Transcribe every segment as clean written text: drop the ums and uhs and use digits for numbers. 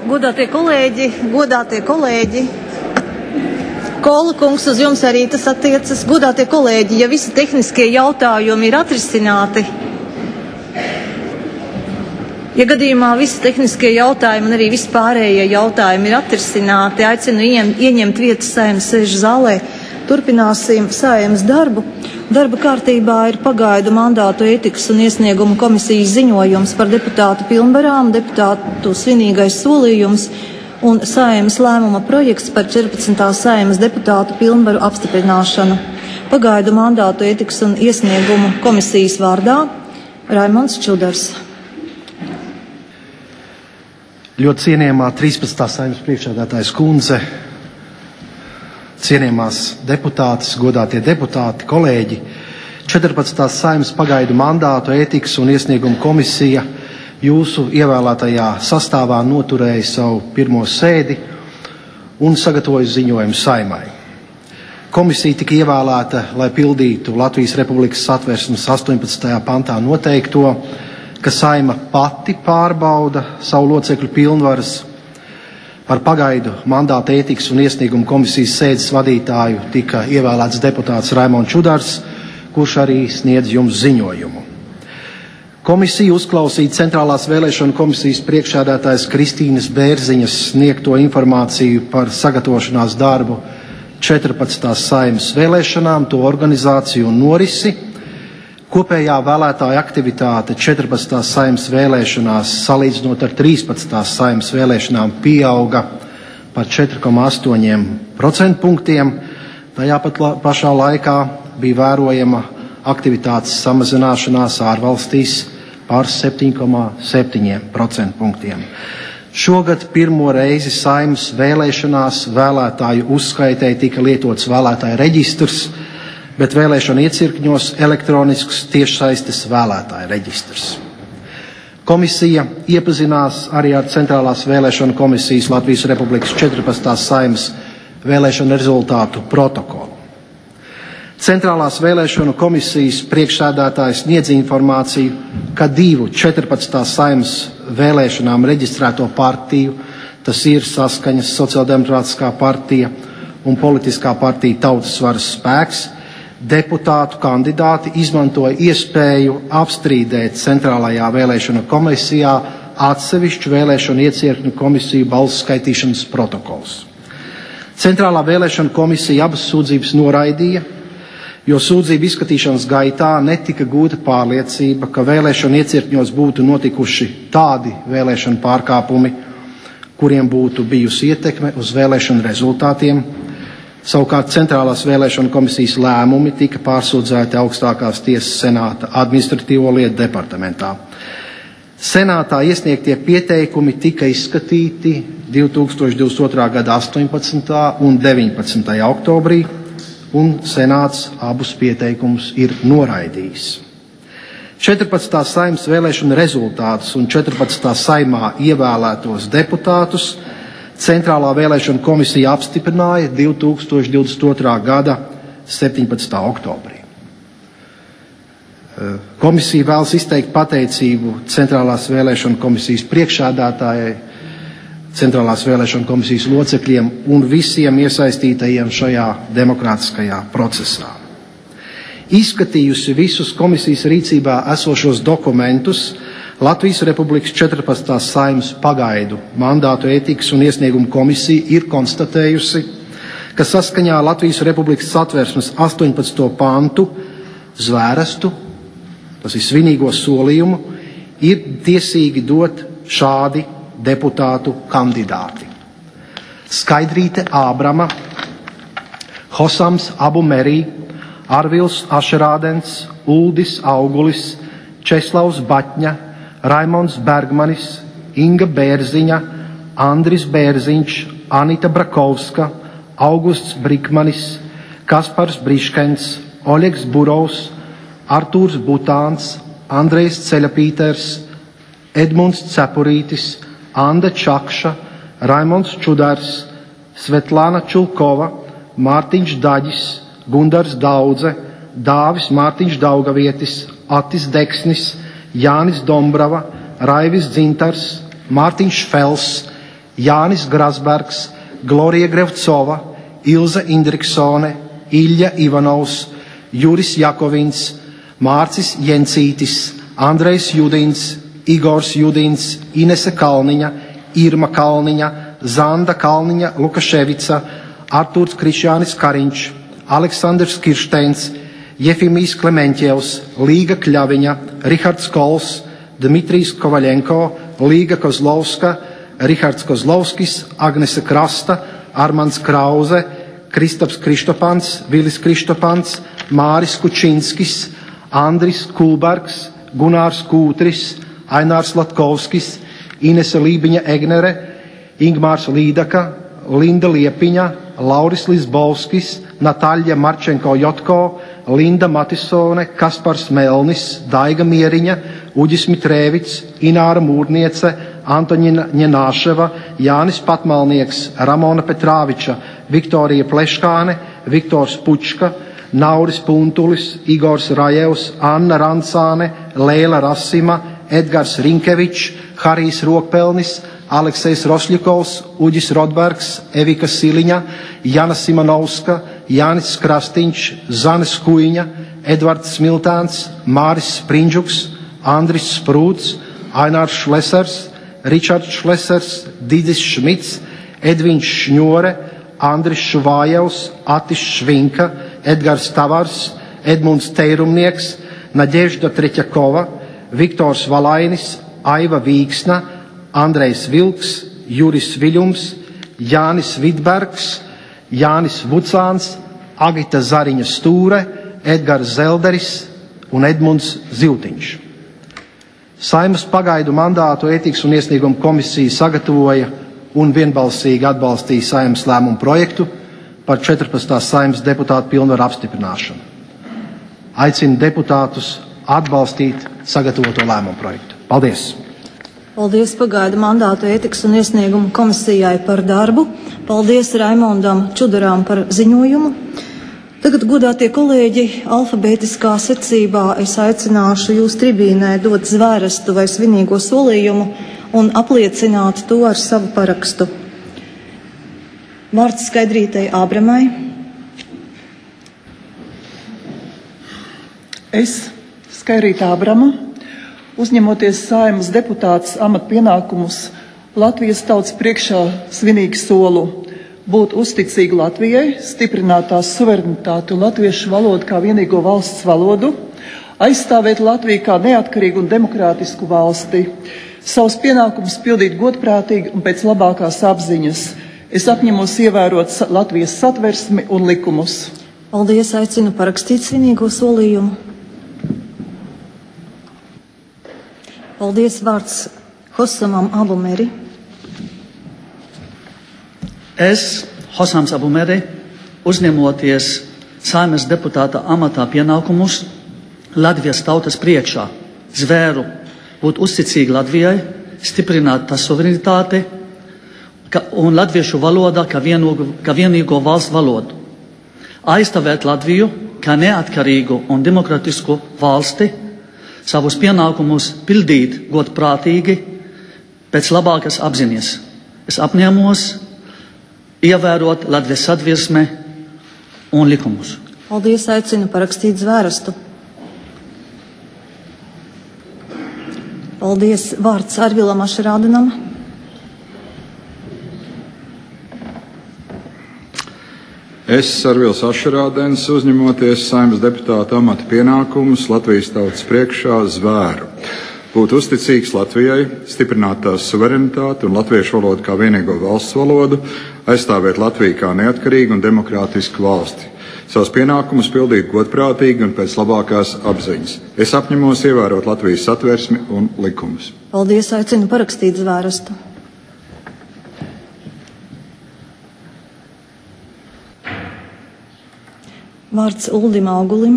Godātie kolēģi, Kola kungs, uz jums arī tas attiecas. Godātie kolēģi, ja visi tehniskie jautājumi ir atrisināti, ja gadījumā visi tehniskie jautājumi un arī vispārējie jautājumi ir atrisināti, aicinu ieņemt vietas Saeimas sēžu zālē. Turpināsim Saeimas darbu. Darba kārtībā ir pagaidu mandātu ētikas un iesniegumu komisijas ziņojums par deputātu pilnvarām, deputātu svinīgais solījums un Saeimas lēmuma projekts par 14. Saeimas deputātu pilnvaru apstiprināšanu. Pagaidu mandātu ētikas un iesniegumu komisijas vārdā Raimonds Čudars. Ļoti cienījamā 13. Saeimas priekšsēdētājas kundze, cienījamās deputātes, godātie deputāti, kolēģi, 14. Saeimas pagaidu mandātu ētikas un iesniegumu komisija jūsu ievēlētajā sastāvā noturēja savu pirmo sēdi un sagatavoja ziņojumu Saeimai. Komisija tika ievēlēta, lai pildītu Latvijas Republikas Satversmes 18. pantā noteikto, ka Saeima pati pārbauda savu locekļu pilnvaras. Par pagaidu mandāta ētikas un iesniegumu komisijas sēdes vadītāju tika ievēlēts deputāts Raimonds Čudars, kurš arī sniedz jums ziņojumu. Komisija uzklausīja Centrālās vēlēšanu komisijas priekšsēdētājas Kristīnas Bērziņas sniegto informāciju par sagatavošanās darbu 14. Saeimas vēlēšanām, to organizāciju un norisi. Kopējā vēlētāja aktivitāte 14. Saeimas vēlēšanās salīdzinot ar 13. Saeimas vēlēšanām pieauga par 4,8 punktiem. Tajā pat pašā laikā bija vērojama aktivitātes samazināšanās ārvalstīs par 7,7 punktiem. Šogad pirmo reizi Saeimas vēlēšanās vēlētāju uzskaitē tika lietots vēlētāju reģistrs, bet vēlēšanu iecirkņos elektronisks tiešsaistes vēlētāju reģistrs. Komisija iepazinās arī ar Centrālās vēlēšanu komisijas Latvijas Republikas 14. Saeimas vēlēšanu rezultātu protokolu. Centrālās vēlēšanu komisijas priekšsēdētājs sniedz informāciju, ka 2 14. Saeimas vēlēšanām reģistrēto partiju, tas ir Saskaņas Sociāldemokrātiskā partija un politiskā partija Tautas varas spēks, deputātu kandidāti izmantoja iespēju apstrīdēt Centrālajā vēlēšanu komisijā atsevišķu vēlēšanu iecirkņu komisiju balsu skaitīšanas protokols. Centrālā vēlēšana komisija abas sūdzības noraidīja, jo sūdzību izskatīšanas gaitā netika gūta pārliecība, ka vēlēšanu iecirkņos būtu notikuši tādi vēlēšanu pārkāpumi, kuriem būtu bijusi ietekme uz vēlēšanu rezultātiem. Savukārt Centrālās vēlēšanu komisijas lēmumi tika pārsūdzēti augstākās tiesas senāta administratīvo lietu departamentā. Senātā iesniegtie pieteikumi tika izskatīti 2022. gada 18. un 19. oktobrī, un senāts abus pieteikumus ir noraidījis. 14. Saeimas vēlēšanu rezultātus un 14. Saeimā ievēlētos deputātus Centrālā vēlēšana komisija apstiprināja 2022. gada 17. oktobrī. Komisija vēlas izteikt pateicību Centrālās vēlēšana komisijas priekšsēdētājai, Centrālās vēlēšana komisijas locekļiem un visiem iesaistītajiem šajā demokrātiskajā procesā. Izskatījusi visus komisijas rīcībā esošos dokumentus, Latvijas Republikas 14. Saeimas pagaidu mandātu ētikas un iesniegumu komisija ir konstatējusi, ka saskaņā Latvijas Republikas Satversmes 18. pantu zvērestu, tas ir svinīgo solījumu, ir tiesīgi dot šādi deputātu kandidāti: Skaidrīte Ābrama, Hosams Abu Merī, Arvils Ašerādens, Uldis Augulis, Česlavs Baķņa, Raimonds Bergmanis, Inga Bērziņa, Andris Bērziņš, Anita Brakovska, Augusts Brikmanis, Kaspars Briškens, Oļegs Burovs, Artūrs Butāns, Andrejs Ceļapīters, Edmunds Cepurītis, Anda Čakša, Raimonds Čudars, Svetlāna Čulkova, Mārtiņš Daģis, Gundars Daudze, Dāvis Mārtiņš Daugavietis, Atis Deksnis, Jānis Dombrava, Raivis Dzintars, Mārtiņš Fels, Jānis Grasbergs, Glorija Grevcova, Ilze Indriksone, Ilja Ivanovs, Juris Jakovins, Mārcis Jencītis, Andrejs Judins, Igors Judins, Inese Kalniņa, Irma Kalniņa, Zanda Kalniņa Lukaševica, Artūrs Krišjānis Kariņš, Aleksandrs Kiršteins, Jefimijs Klementjevs, Līga Kļaviņa, Rihards Kols, Dmitrijs Kovaļenko, Līga Kozlovska, Rihards Kozlovskis, Agnese Krasta, Armands Krauze, Kristaps Krištopans, Vilis Krištopans, Māris Kučinskis, Andris Kulbergs, Gunārs Kūtris, Ainārs Latkovskis, Inese Lībiņa Egnere, Ingmārs Līdaka, Linda Liepiņa, Lauris Lisbovskis, Natāļa Marčenko-Jotko, Linda Matisone, Kaspars Melnis, Daiga Mieriņa, Uģis Mitrēvics, Ināra Mūrniece, Antoņina Ņenāševa, Jānis Patmalnieks, Ramona Petrāviča, Viktorija Pleškāne, Viktors Pučka, Nauris Puntulis, Igors Rajevs, Anna Rancāne, Leila Rasima, Edgars Rinkevičs, Harijs Rokpelnis, Aleksejs Rosļikovs, Uģis Rodbergs, Evika Siliņa, Jana Simonovska, Jānis Krastiņš, Zane Skuiņa, Edvards Smiltāns, Māris Sprindžuks, Andris Sprūts, Ainārs Šlesers, Ričards Šlesers, Didis Šmits, Edviņš Šņore, Andris Švājevs, Atis Švinka, Edgars Tavars, Edmunds Teirumnieks, Nadežda Treķakova, Viktors Valainis, Aiva Vīksna, Andrejs Vilks, Juris Viļums, Jānis Vidbergs, Jānis Vucāns, Agita Zariņa Stūre, Edgars Zelderis un Edmunds Zivtiņš. Saeimas pagaidu mandātu ētikas un iesnieguma komisija sagatavoja un vienbalsīgi atbalstīja Saeimas lēmumu projektu par 14. Saeimas deputātu pilnvaru apstiprināšanu. Aicinu deputātus atbalstīt sagatavoto lēmumu projektu. Paldies! Paldies pagaidu mandātu ētikas un iesniegumu komisijai par darbu. Paldies Raimondam Čudarām par ziņojumu. Tagad, godātie kolēģi, alfabētiskā secībā es aicināšu jūs tribīnē dot zvērestu vai svinīgo solījumu un apliecināt to ar savu parakstu. Vārds Skaidrītei Ābramai. Es, Skaidrīta Ābrama, uzņemoties Saeimas deputātes amatpienākumus, Latvijas tautas priekšā svinīgi solu būt uzticīgi Latvijai, stiprināt tās suverenitāti un latviešu valodu kā vienīgo valsts valodu, aizstāvēt Latviju kā neatkarīgu un demokrātisku valsti, savus pienākumus pildīt godprātīgi un pēc labākās apziņas. Es apņemos ievērot Latvijas satversmi un likumus. Paldies, aicinu parakstīt svinīgo solījumu. Paldies, vārds Hosamam Abumeri. Es, Hosams Abumeri, uzņemoties Saeimas deputāta amatā pienākumus Latvijas tautas priekšā, zvēru būt uzticīgi Latvijai, stiprināt tā suverenitāti un latviešu valodā kā vienīgo valsts valodu, aizstāvēt Latviju kā neatkarīgu un demokratisku valsti, savus pienākumus pildīt godprātīgi pēc labākas apziņas. Es apņēmos ievērot Latvijas satversmi un likumus. Paldies, aicinu parakstīt zvērestu. Paldies, vārds Arvilam Ašerādenam. Es, Arvils Ašerādens, uzņemoties Saeimas deputāta amata pienākumus Latvijas tautas priekšā, zvēru būt uzticīgs Latvijai, stiprināt tās suverenitāti un latviešu valodu kā vienīgo valsts valodu, aizstāvēt Latviju kā neatkarīgu un demokrātisku valsti, savus pienākumus pildīt godprātīgi un pēc labākās apziņas. Es apņemos ievērot Latvijas satversmi un likumus. Paldies, aicinu parakstīt zvērestu. Vārds Uldim Augulim.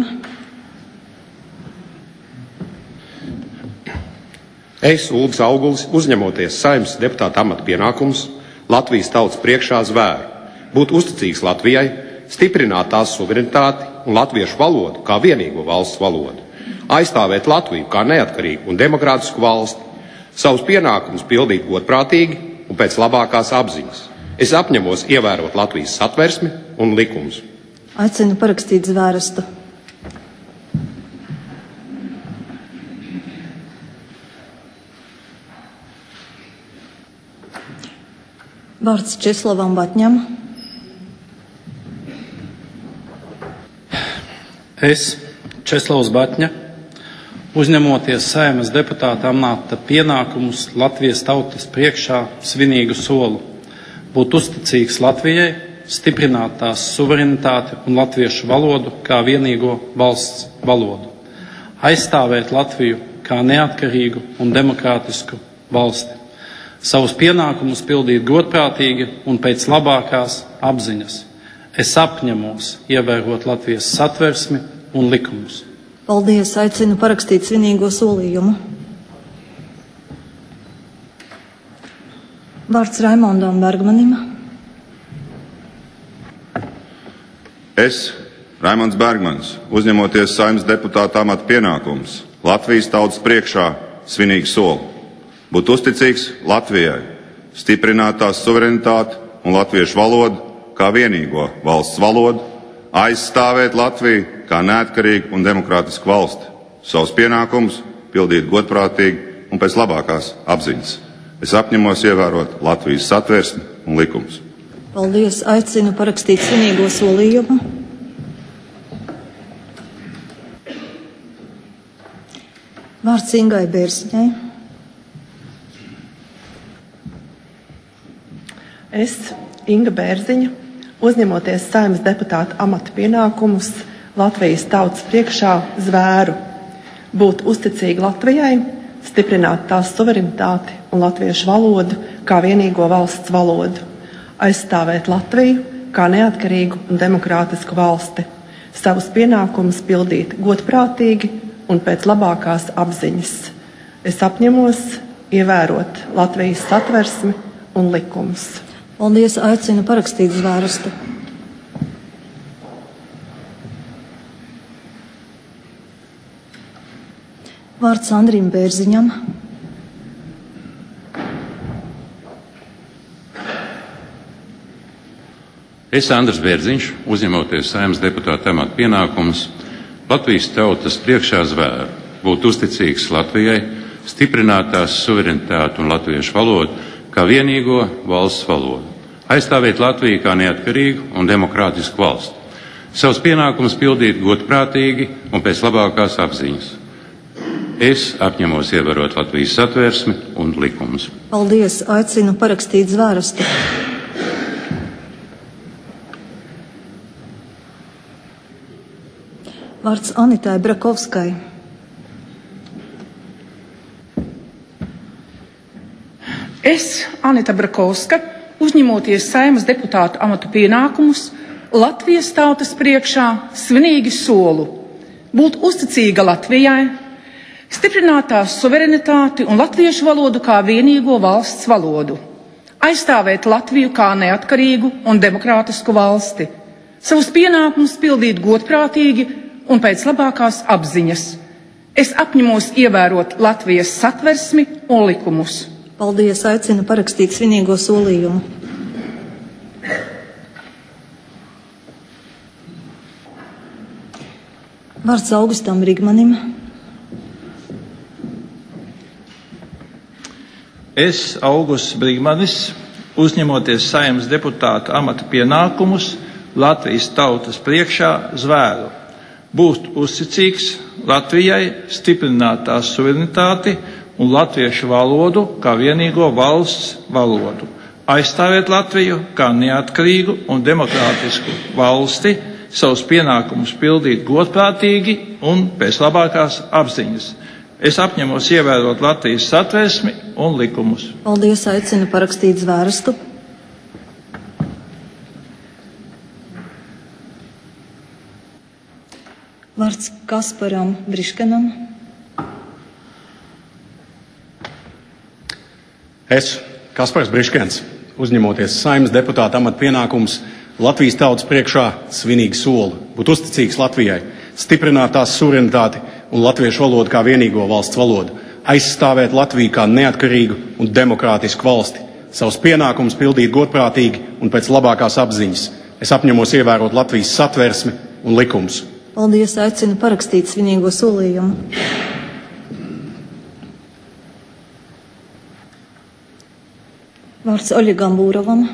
Es, Uldis Augulis, uzņemoties Saeimas deputāta amata pienākumus, Latvijas tautas priekšā zvēru būt uzticīgs Latvijai, stiprināt tās suverenitāti un latviešu valodu kā vienīgo valsts valodu, aizstāvēt Latviju kā neatkarīgu un demokrātisku valsti, savus pienākumus pildīt godprātīgi un pēc labākās apziņas. Es apņemos ievērot Latvijas satversmi un likumus. Aicinu parakstīt zvērestu. Vārds Česlavam Batņam. Es, Česlavs Batņa, uzņemoties Saeimas deputāta amata pienākumus Latvijas tautas priekšā svinīgu solu, būt uzticīgs Latvijai, stiprināt tās suverenitāti un latviešu valodu kā vienīgo valsts valodu, aizstāvēt Latviju kā neatkarīgu un demokrātisku valsti, savus pienākumus pildīt godprātīgi un pēc labākās apziņas. Es apņemos ievērot Latvijas satversmi un likumus. Paldies, aicinu parakstīt svinīgo solījumu. Vārds Raimondam Bergmanim. Es, Raimonds Bergmans, uzņemoties Saeimas deputāta amata pienākumus, Latvijas tautas priekšā svinīgi solu, būt uzticīgs Latvijai, stiprināt tās suverenitāti un latviešu valodu kā vienīgo valsts valodu, aizstāvēt Latviju kā neatkarīgu un demokrātisku valsti, savus pienākumus pildīt godprātīgi un pēc labākās apziņas. Es apņemos ievērot Latvijas satversmi un likumus. Paldies, aicinu parakstīt svinīgo solījumu. Vārds Ingai Bērziņai. Es, Inga Bērziņa, uzņemoties Saeimas deputāta amata pienākumus Latvijas tautas priekšā zvēru, būt uzticīgi Latvijai, stiprināt tās suverenitāti un latviešu valodu kā vienīgo valsts valodu, aizstāvēt Latviju kā neatkarīgu un demokrātisku valsti, savus pienākumus pildīt godprātīgi un pēc labākās apziņas. Es apņemos ievērot Latvijas satversmi un likumus. Paldies, aicinu parakstīt zvērestu. Vārds Andrim Bērziņam. Es, Andris Bērziņš, uzņemoties Saeimas deputāta amata pienākumus, Latvijas tautas priekšā zvēru, būt uzticīgs Latvijai, stiprināt tās suverenitāti un latviešu valodu kā vienīgo valsts valodu, aizstāvēt Latviju kā neatkarīgu un demokrātisku valsti, savus pienākumus pildīt godprātīgi un pēc labākās apziņas. Es apņemos ievērot Latvijas satversmi un likumus. Paldies, aicinu parakstīt zvērestu. Vārds Anitai Brakovskai. Es, Anita Brakovska, uzņemoties Saeimas deputāta amata pienākumus, Latvijas tautas priekšā svinīgi solu, būt uzticīga Latvijai, stiprināt tās suverenitāti un latviešu valodu kā vienīgo valsts valodu, aizstāvēt Latviju kā neatkarīgu un demokrātisku valsti, savus pienākumus pildīt godprātīgi un pēc labākās apziņas. Es apņemos ievērot Latvijas satversmi un likumus. Paldies, aicinu parakstīt svinīgo solījumu. Vārds Augustam Rigmanim. Es, Augusts Brigmanis, uzņemoties Saeimas deputāta amata pienākumus Latvijas tautas priekšā zvēru, būt uzticīgs Latvijai, stiprināt tās suverenitāti un latviešu valodu kā vienīgo valsts valodu, aizstāvēt Latviju kā neatkarīgu un demokrātisku valsti, savus pienākumus pildīt godprātīgi un pēc labākās apziņas. Es apņemos ievērot Latvijas satversmi un likumus. Paldies, aicinu parakstīt zvērestu. Vārds Kasparam Briškanam. Es, Kaspars Briškens, uzņemoties Saeimas deputāta amata pienākumus, Latvijas tautas priekšā svinīgi soli, būt uzticīgs Latvijai, stiprināt tās suverenitāti un latviešu valodu kā vienīgo valsts valodu, aizstāvēt Latviju kā neatkarīgu un demokrātisku valsti, savus pienākumus pildīt godprātīgi un pēc labākās apziņas. Es apņemos ievērot Latvijas satversmi un likumus. Paldies, aicinu parakstīt svinīgo solījumu. Vārds Oļegam Būrovam.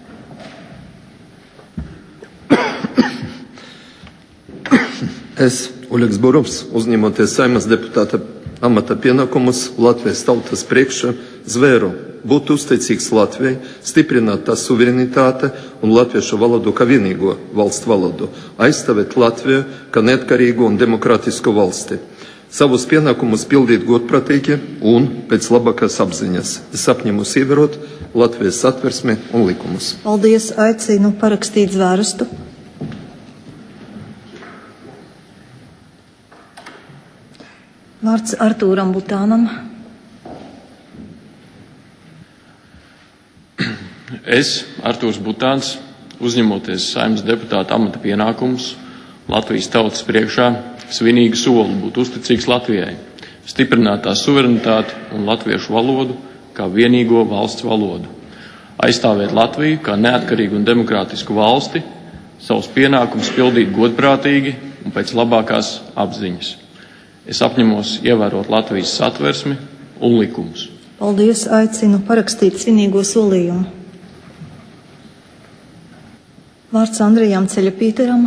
Es, Oļegs Būrovs, uzņemoties Saeimas deputāta amata pienākumus Latvijas tautas priekšā, zvēru būt uzticīgs Latvijai, stiprināt tās suverenitāte un latviešu valodu kā vienīgo valsts valodu, aizstāvēt Latviju kā neatkarīgu un demokrātisku valsti. Savus pienākumus pildīt godprātīgi un pēc labākās apziņas. Es apņemos ievērot Latvijas satversmi un likumus. Paldies, aicinu parakstīt zvērestu. Vārds Artūram Butānam. Es, Artūrs Butāns, uzņemoties Saeimas deputāta amata pienākumus, Latvijas tautas priekšā svinīgu soli būt uzticīgs Latvijai, stiprināt tās suverenitāti un latviešu valodu kā vienīgo valsts valodu, aizstāvēt Latviju kā neatkarīgu un demokrātisku valsti, savus pienākumus pildīt godprātīgi un pēc labākās apziņas. Es apņemos ievērot Latvijas satversmi un likumus. Paldies, aicinu parakstīt svinīgo solījumu. Vārds Andrijam Ceļapīteram.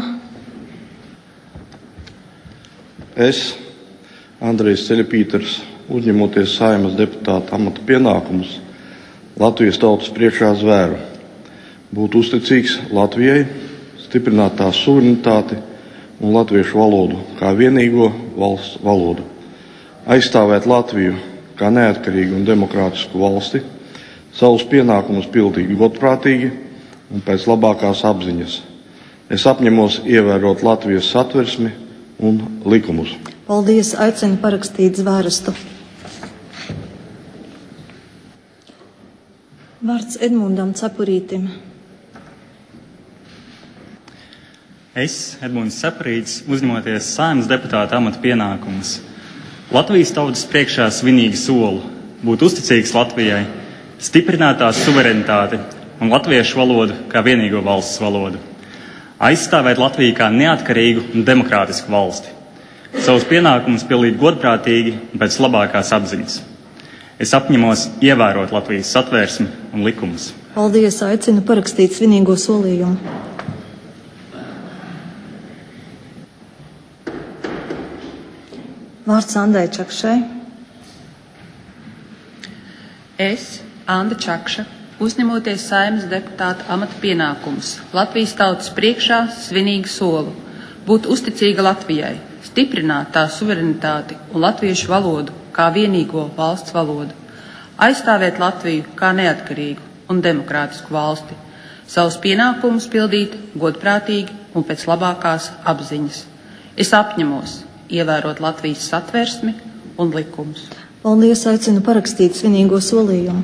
Es, Andrejs Ceļapīters, uzņemoties Saeimas deputāta amata pienākumus, Latvijas tautas priekšā zvēru, būt uzticīgs Latvijai, stiprināt tās suverenitāti un latviešu valodu kā vienīgo valsts valodu, aizstāvēt Latviju kā neatkarīgu un demokrātisku valsti, savus pienākumus pildīt godprātīgi un pēc labākās apziņas. Es apņemos ievērot Latvijas satversmi un likumus. Paldies, aicinu parakstīt zvērestu. Vārds Edmundam Cepurītim. Es, Edmunds Cepurītis, uzņemoties Saeimas deputāta amata pienākumus, Latvijas tautas priekšā svinīgi solu būt uzticīgs Latvijai, stiprināt tās suverenitāti un latviešu valodu kā vienīgo valsts valodu, aizstāvēt Latviju kā neatkarīgu un demokrātisku valsti, savus pienākumus pildīt godprātīgi un pēc labākās apziņas. Es apņemos ievērot Latvijas satvērsmi un likumus. Paldies, aicinu parakstīt svinīgo solījumu. Vārds Andai Čakšai. Es, Anda Čakša, uzņemoties Saeimas deputāta amata pienākumus, Latvijas tautas priekšā svinīgu solu, būt uzticīga Latvijai, stiprināt tās suverenitāti un latviešu valodu kā vienīgo valsts valodu, aizstāvēt Latviju kā neatkarīgu un demokrātisku valsti, savus pienākumus pildīt godprātīgi un pēc labākās apziņas. Es apņemos ievērot Latvijas satversmi un likumus. Paldies, aicinu parakstīt svinīgo solījumu.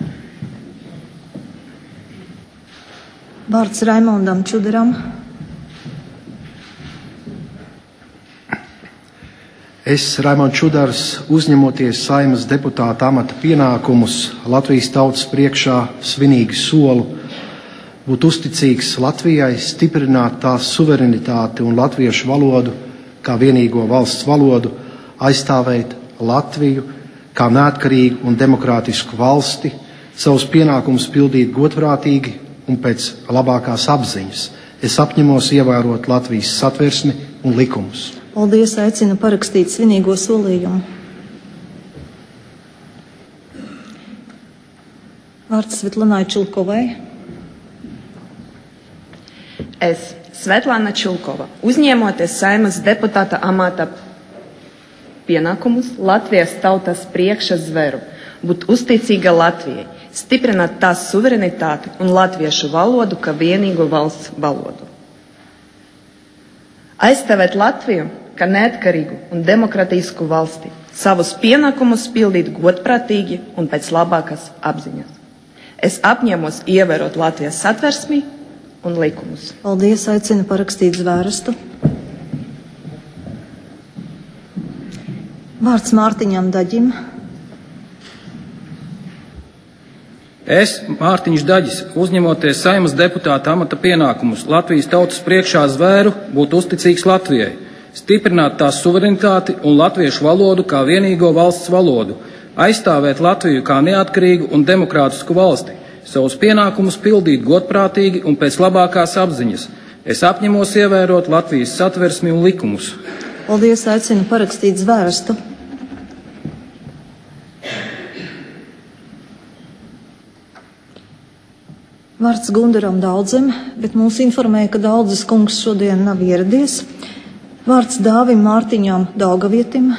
Vārds Raimondam Čudaram. Es, Raimonds Čudars, uzņemoties Saeimas deputāta amata pienākumus, Latvijas tautas priekšā svinīgu solu, būt uzticīgs Latvijai, stiprināt tās suverenitāti un latviešu valodu kā vienīgo valsts valodu, aizstāvēt Latviju kā neatkarīgu un demokrātisku valsti, savus pienākumus pildīt godprātīgi un pēc labākās apziņas. Es apņemos ievērot Latvijas satversmi un likumus. Paldies, aicinu parakstīt svinīgo solījumu. Vārds Svetlanai Čulkovai. Es, Svetlana Čulkova, uzņēmoties Saeimas deputāta amata pienākumus, Latvijas tautas priekšā zvēru, būt uzticīga Latvijai, stiprināt tās suverenitāti un latviešu valodu kā vienīgo valsts valodu. Aizstāvēt Latviju kā neatkarīgu un demokrātisku valsti, savus pienākumus pildīt godprātīgi un pēc labākās apziņas. Es apņemos ievērot Latvijas satversmi un likumus. Paldies, aicinu parakstīt zvērestu. Vārds Mārtiņam Daģim. Es, Mārtiņš Daģis, uzņemoties Saeimas deputāta amata pienākumus Latvijas tautas priekšā zvēru, būt uzticīgs Latvijai, stiprināt tās suverenitāti un latviešu valodu kā vienīgo valsts valodu, aizstāvēt Latviju kā neatkarīgu un demokrātisku valsti, savus pienākumus pildīt godprātīgi un pēc labākās apziņas. Es apņemos ievērot Latvijas satversmi un likumus. Paldies, aicinu parakstīt zvērestu. Vārds Gundaram Daudzem, bet mūs informēja, ka Daudzes kungs šodien nav ieradies. Vārds Dāvim Mārtiņām Daugavietim.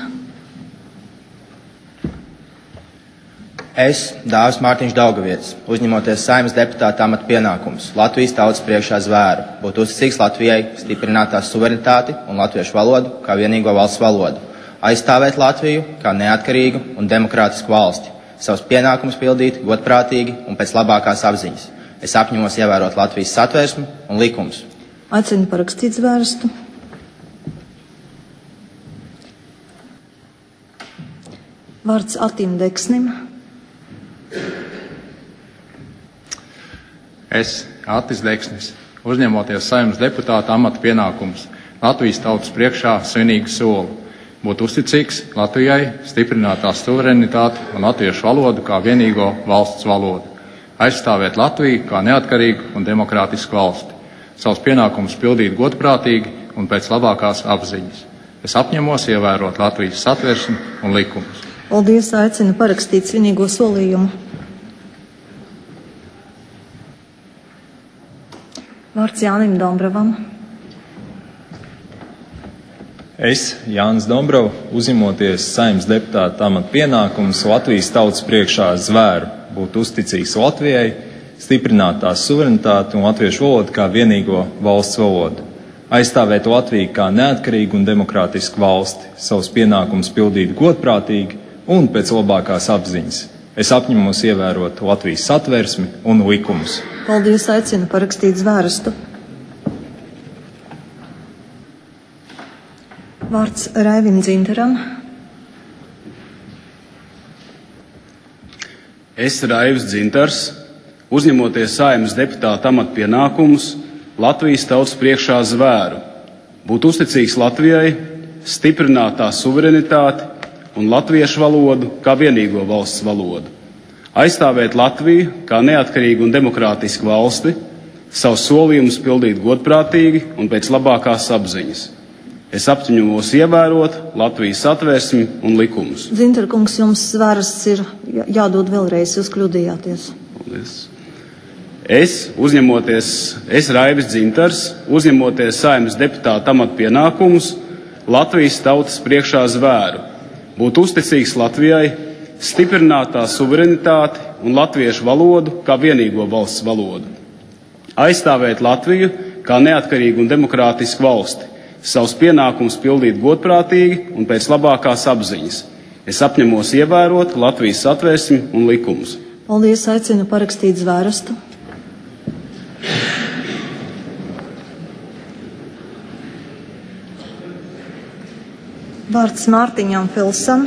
Es, Dāvis Mārtiņš Daugavietis, uzņemoties Saeimas deputāta amata pienākumus Latvijas tautas priekšā zvēru, būt uzticīgs Latvijai, stiprināt tās suverenitāti un latviešu valodu kā vienīgo valsts valodu, aizstāvēt Latviju kā neatkarīgu un demokrātisku valsti, savus pienākumus pildīt godprātīgi un pēc labākās apziņas. Es apņemos ievērot Latvijas satversmi un likumus. Aicinu parakstīt zvērestu. Vārds Atim Deksnim. Es, Atis Deksnis, uzņemoties Saeimas deputāta amata pienākumus Latvijas tautas priekšā svinīgu soli, būt uzticīgs Latvijai, stiprināt tās suverenitāti un latviešu valodu kā vienīgo valsts valodu, aizstāvēt Latviju kā neatkarīgu un demokrātisku valsti, savus pienākumus pildīt godprātīgi un pēc labākās apziņas. Es apņemos ievērot Latvijas satversmi un likumus. Paldies, aicinu parakstīt svinīgo solījumu. Vārds Jānim Dombrovam. Es, Jānis Dombrovs, uzņemoties Saeimas deputāta amata pienākumus Latvijas tautas priekšā zvēru, būt uzticīgs Latvijai, stiprināt tās suverenitāti un latviešu valodu kā vienīgo valsts valodu, aizstāvēt Latviju kā neatkarīgu un demokrātisku valsti, savus pienākumus pildīt godprātīgi un pēc labākās apziņas. Es apņemos ievērot Latvijas satversmi un likumus. Paldies, aicinu parakstīt zvērestu. Vārds Raivim Dzintaram. Es, Raivis Dzintars, uzņemoties Saeimas deputāta amata pienākumus Latvijas tautas priekšā zvēru, būt uzticīgs Latvijai, stiprināt tās suverenitāti un latviešu valodu kā vienīgo valsts valodu, aizstāvēt Latviju kā neatkarīgu un demokrātisku valsti, savus solījumus pildīt godprātīgi un pēc labākās apziņas. Es apņemos ievērot Latvijas satversmi un likumus. Dzintar kungs, jums zvērests ir jādod vēlreiz, jūs kļūdījāties. Paldies. Es, Raivis Dzintars, uzņemoties Saeimas deputāta amata pienākumus Latvijas tautas priekšā zvēru, būt uzticīgs Latvijai, stiprināt tās suverenitāti un latviešu valodu kā vienīgo valsts valodu, aizstāvēt Latviju kā neatkarīgu un demokrātisku valsti, savus pienākumus pildīt godprātīgi un pēc labākās apziņas. Es apņemos ievērot Latvijas satversmi un likumus. Paldies, aicinu parakstīt zvērestu. Vārds Mārtiņam Felsam.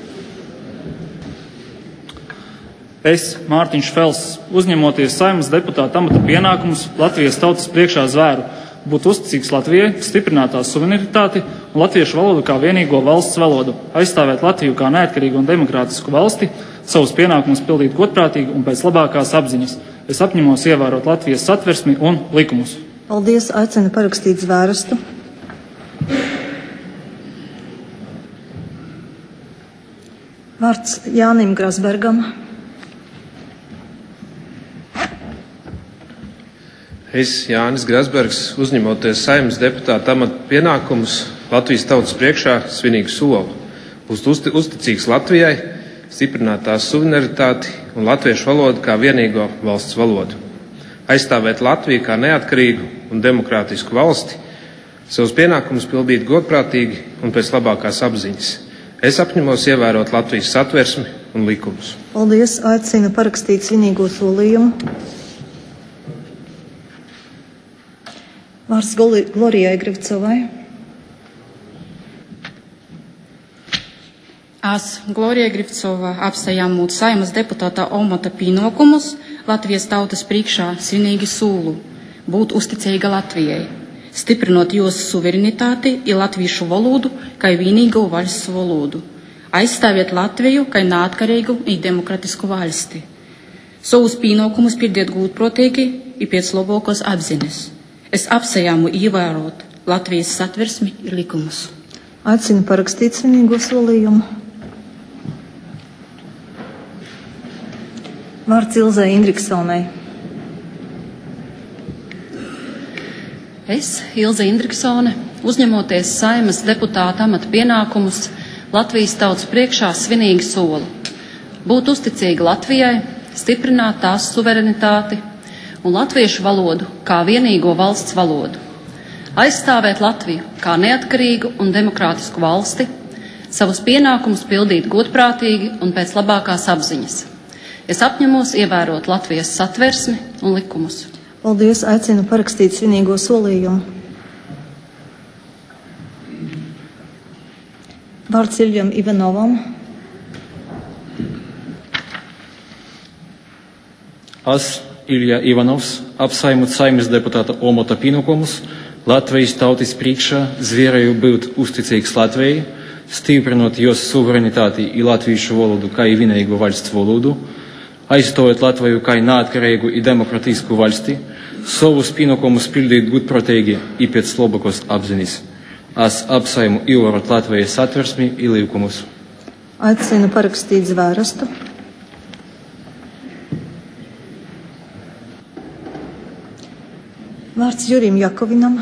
Es, Mārtiņš Fels, uzņemoties Saeimas deputāta amata pienākumus Latvijas tautas priekšā zvēru, būt uzticīgs Latvijai, stiprināt tās suverenitāti un latviešu valodu kā vienīgo valsts valodu, aizstāvēt Latviju kā neatkarīgu un demokrātisku valsti, savus pienākumus pildīt godprātīgi un pēc labākās apziņas. Es apņemos ievērot Latvijas satversmi un likumus. Paldies, aicinu parakstīt zvērestu. Vārds Jānim Grasbergam. Es, Jānis Grasbergs, uzņemoties Saeimas deputāta amata pienākumus Latvijas tautas priekšā svinīgu soli, būt uzticīgs Latvijai, stiprināt tās suverenitāti un latviešu valodu kā vienīgo valsts valodu, aizstāvēt Latviju kā neatkarīgu un demokrātisku valsti, savus pienākumus pildīt godprātīgi un pēc labākās apziņas. Es apņemos ievērot Latvijas satversmi un likumus. Paldies, aicinu parakstīt svinīgo solījumu. Vārds Glorijai Grivcovai. Es, Glorija Grivcova, apstājām mūsu Saeimas deputāta amata pienākumus Latvijas tautas priekšā svinīgi sūlu būt uzticīga Latvijai, stiprinot jos suverenitāti i latviešu valodu kā vienīgo valsts valodu, aizstāvēt Latviju kā neatkarīgu i demokratisku valsti. Savus pienākumus pildīt gūtprātīgi i pēc labākās apziņas. Es apsējāmu ievērot Latvijas satversmi i likumus. Aicinu parakstīt svinīgo solījumu. Vārds Ilzei Indriksonai. Es, Ilze Indriksone, uzņemoties Saeimas deputāta amata pienākumus, Latvijas tautas priekšā svinīgi solu būt uzticīga Latvijai, stiprināt tās suverenitāti un latviešu valodu kā vienīgo valsts valodu, aizstāvēt Latviju kā neatkarīgu un demokrātisku valsti, savus pienākumus pildīt godprātīgi un pēc labākās apziņas. Es apņemos ievērot Latvijas satversmi un likumus. Paldies, aicinu parakstīt svinīgo solījumu. Vārds Iljam Ivanovam. Es, Ilja Ivanovs, apsaimot Saeimas deputāta amata pienākumus, Latvijas tautas priekšā zvērēju būt uzticīgs Latvijai, stiprinot jos suverenitāti i latviešu valodu kā vienīgo valsts valodu, aizstāvēt Latviju kā neatkarīgu i demokratisku valsti, savus pienākumus pildīt godprātīgi i pēc labākās apziņas. Es apsaimu ievērot Latvijas satversmi i likumus. Aicinu parakstīt zvērestu. Vārds Jurim Jakovinam.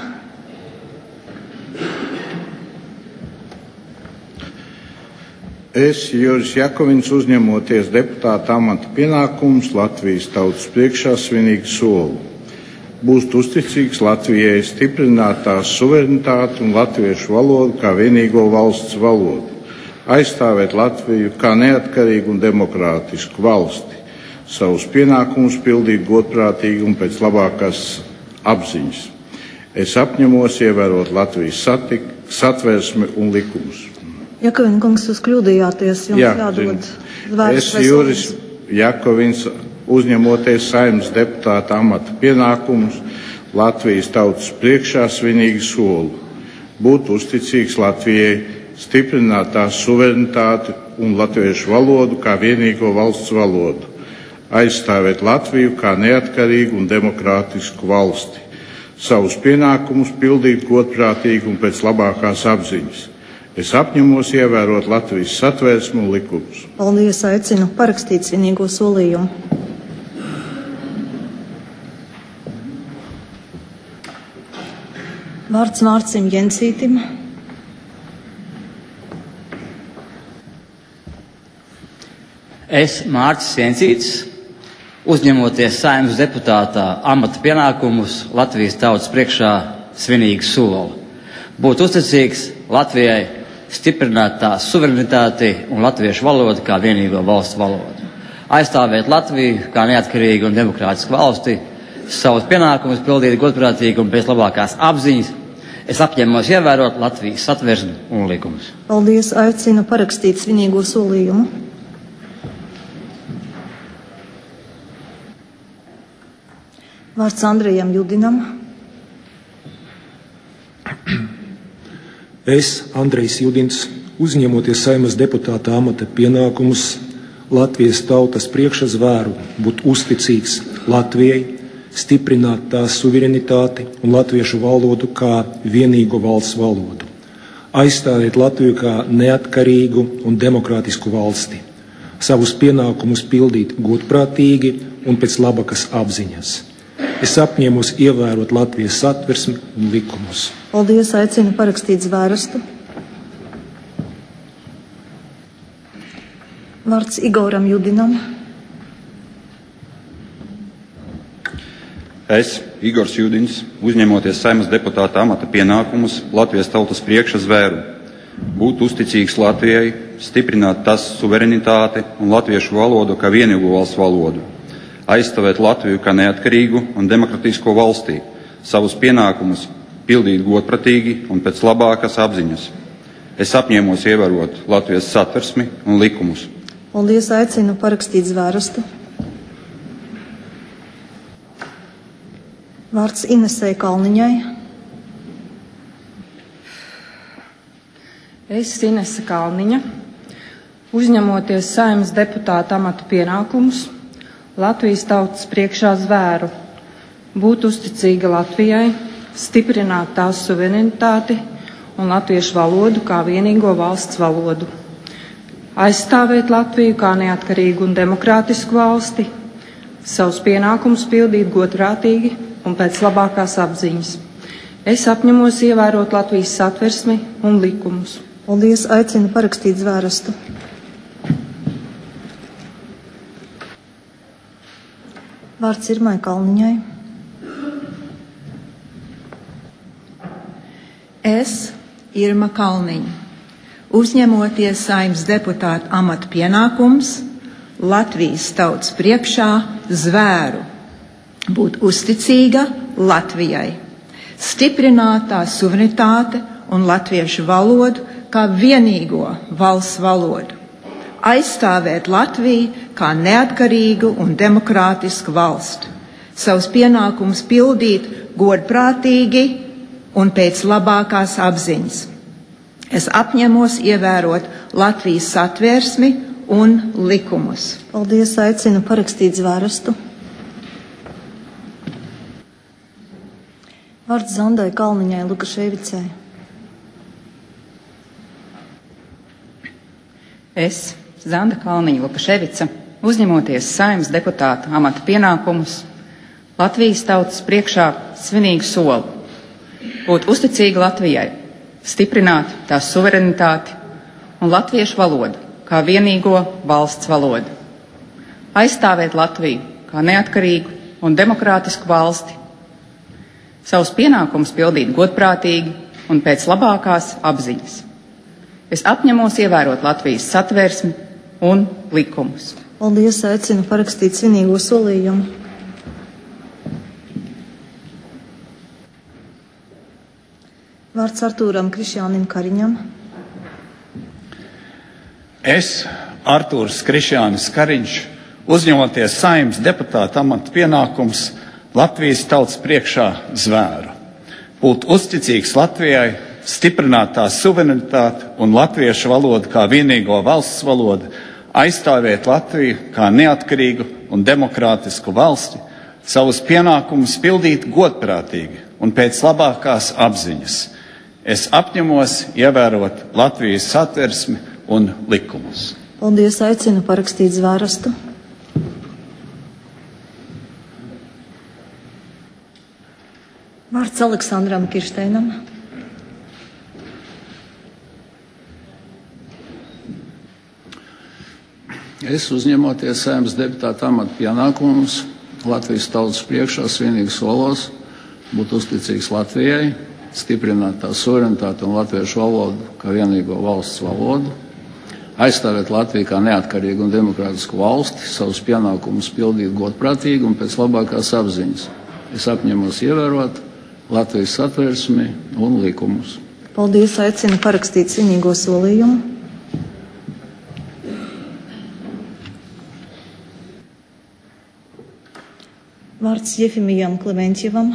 Es, Juris Jakovins, uzņemoties deputāta amata pienākumus Latvijas tautas priekšā svinīgi solu būt uzticīgs Latvijai, stiprināt tās suverenitāti un latviešu valodu kā vienīgo valsts valodu, aizstāvēt Latviju kā neatkarīgu un demokrātisku valsti, savus pienākumus pildīt godprātīgi un pēc labākās apziņas. Es apņemos ievērot Latvijas satversmi un likumus. Jakovina kungs, jūs kļūdījāties, jums jādod vērts. Es, Juris Jakovins, uzņemoties Saeimas deputāta amata pienākumus Latvijas tautas priekšā svinīgi solu būt uzticīgs Latvijai, stiprināt tās suverenitāti un latviešu valodu kā vienīgo valsts valodu, aizstāvēt Latviju kā neatkarīgu un demokrātisku valsti, savus pienākumus pildīt godprātīgi un pēc labākās apziņas. Es apņemos ievērot Latvijas satversmi un likumus. Paldies, aicinu parakstīt svinīgo solījumu. Vārds Mārcim Jensītim. Es, Mārcis Jensītis, uzņemoties Saeimas deputāta amata pienākumus Latvijas tautas priekšā svinīgi solu būt uzticīgs Latvijai, stiprināt tās suverenitāti un latviešu valodu kā vienīgo valsts valodu, aizstāvēt Latviju kā neatkarīgu un demokrātisku valsti, savus pienākumus pildīt godprātīgi un pēc labākās apziņas. Es apņemos ievērot Latvijas satversmi un likumus. Paldies, aicinu parakstīt svinīgo solījumu. Vārds Andrejam Judinam. Es, Andrejs Judins, uzņemoties Saeimas deputāta amata pienākumus Latvijas tautas priekšā zvēru būt uzticīgs Latvijai, stiprināt tās suverenitāti un latviešu valodu kā vienīgo valsts valodu, aizstāvēt Latviju kā neatkarīgu un demokrātisku valsti, savus pienākumus pildīt godprātīgi un pēc labākas apziņas. Es apņēmos ievērot Latvijas satversmi un likumus. Paldies, aicinu parakstīt zvērestu. Vārds Igoram Judinam. Es, Igors Judins, uzņemoties Saeimas deputāta amata pienākumus Latvijas tautas priekšā zvēru būt uzticīgs Latvijai, stiprināt tās suverenitāti un latviešu valodu kā vienīgo valsts valodu, aizstāvēt Latviju kā neatkarīgu un demokratisko valstī, savus pienākumus pildīt godprātīgi un pēc labākas apziņas. Es apņēmos ievērot Latvijas satversmi un likumus. Paldies, aicinu parakstīt zvērestu. Vārds Inesei Kalniņai. Es, Inese Kalniņa, uzņemoties Saeimas deputāta amata pienākumus, Latvijas tautas priekšā zvēru būt uzticīga Latvijai, stiprināt tās suverenitāti un latviešu valodu kā vienīgo valsts valodu, aizstāvēt Latviju kā neatkarīgu un demokrātisku valsti, savus pienākumus pildīt godprātīgi un pēc labākās apziņas. Es apņemos ievērot Latvijas satversmi un likumus. Paldies, aicinu parakstīt zvērestu. Vārds Irmai Kalniņai. Es, Irma Kalniņa, uzņemoties Saeimas deputāta amata pienākums, Latvijas tautas priekšā zvēru būt uzticīga Latvijai, stiprināt tās suverenitāte un latviešu valodu kā vienīgo valsts valodu, aizstāvēt Latviju kā neatkarīgu un demokrātisku valstu, savus pienākumus pildīt godprātīgi un pēc labākās apziņas. Es apņemos ievērot Latvijas satversmi un likumus. Paldies, aicinu parakstīt zvērestu. Vārds Zandai Kalniņai Lukaševicai. Es, Zanda Kalniņa Lukaševica, uzņemoties Saeimas deputāta amata pienākumus, Latvijas tautas priekšā svinīgu soli būt uzticīga Latvijai, stiprināt tās suverenitāti un latviešu valodu kā vienīgo valsts valodu, aizstāvēt Latviju kā neatkarīgu un demokrātisku valsti, savus pienākumus pildīt godprātīgi un pēc labākās apziņas. Es apņemos ievērot Latvijas satversmi un likumus. Paldies, aicinu parakstīt svinīgo solījumu. Vārds Artūram Krišjānim Kariņam. Es, Artūrs Krišjānis Kariņš, uzņemoties Saeimas deputāta amata pienākums, Latvijas tautas priekšā zvēru būt uzticīgs Latvijai, stiprināt tās suverenitāti un latviešu valodu kā vienīgo valsts valodu, aizstāvēt Latviju kā neatkarīgu un demokrātisku valsti, savus pienākumus pildīt godprātīgi un pēc labākās apziņas. Es apņemos ievērot Latvijas satversmi un likumus. Paldies, aicinu parakstīt zvērestu. Vārds Aleksandram Kiršteinam. Es, uzņemoties Saeimas deputāta amata pienākumus, Latvijas tautas priekšā svinīgi solos būt uzticīgs Latvijai, stiprināt tās suverenitāti un latviešu valodu kā vienīgo valsts valodu, aizstāvēt Latviju kā neatkarīgu un demokrātisku valsti, savus pienākumus pildīt godprātīgi un pēc labākās apziņas. Es apņemos ievērot Latvijas satversmi un likumus. Paldies, aicinu parakstīt svinīgo solījumu. Vārds Jefimijam Klementjevam.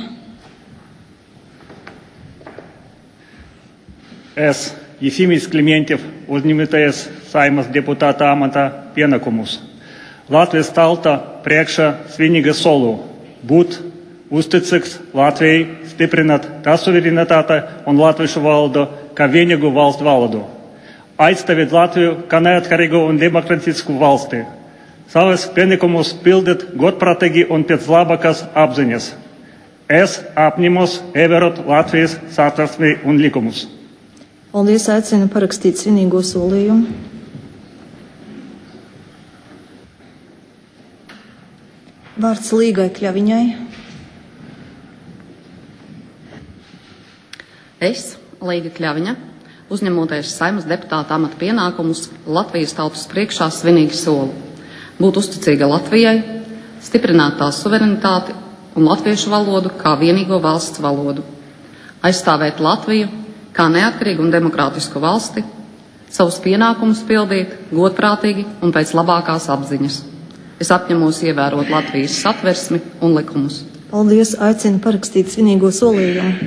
Es, Jefimijs Klementjev, uzņemoties Saeimas deputāta amata pienākumus, Latvijas tauta priekšā svinīgu solu būt uzticīgs Latvijai, stiprināt tās suverenitāti un latviešu valodu kā vienīgu valstu valodu, aizstāvēt Latviju kā neatkarīgu un demokrātisku valsti, savus pienākumus pildīt godprātīgi un pēc labākās apziņas. Es apņemos ievērot Latvijas satversmi un likumus. Paldies, aicinu parakstīt svinīgo solījumu. Vārds Līgai Kļaviņai. Es, Līga Kļaviņa, uzņemoties Saeimas deputāta amata pienākumus, Latvijas tautas priekšā svinīgi soli būt uzticīga Latvijai, stiprināt tās suverenitāti un latviešu valodu kā vienīgo valsts valodu, aizstāvēt Latviju kā neatkarīgu un demokrātisku valsti, savus pienākumus pildīt godprātīgi un pēc labākās apziņas. Es apņemos ievērot Latvijas satversmi un likumus. Paldies, aicinu parakstīt svinīgo solījumu.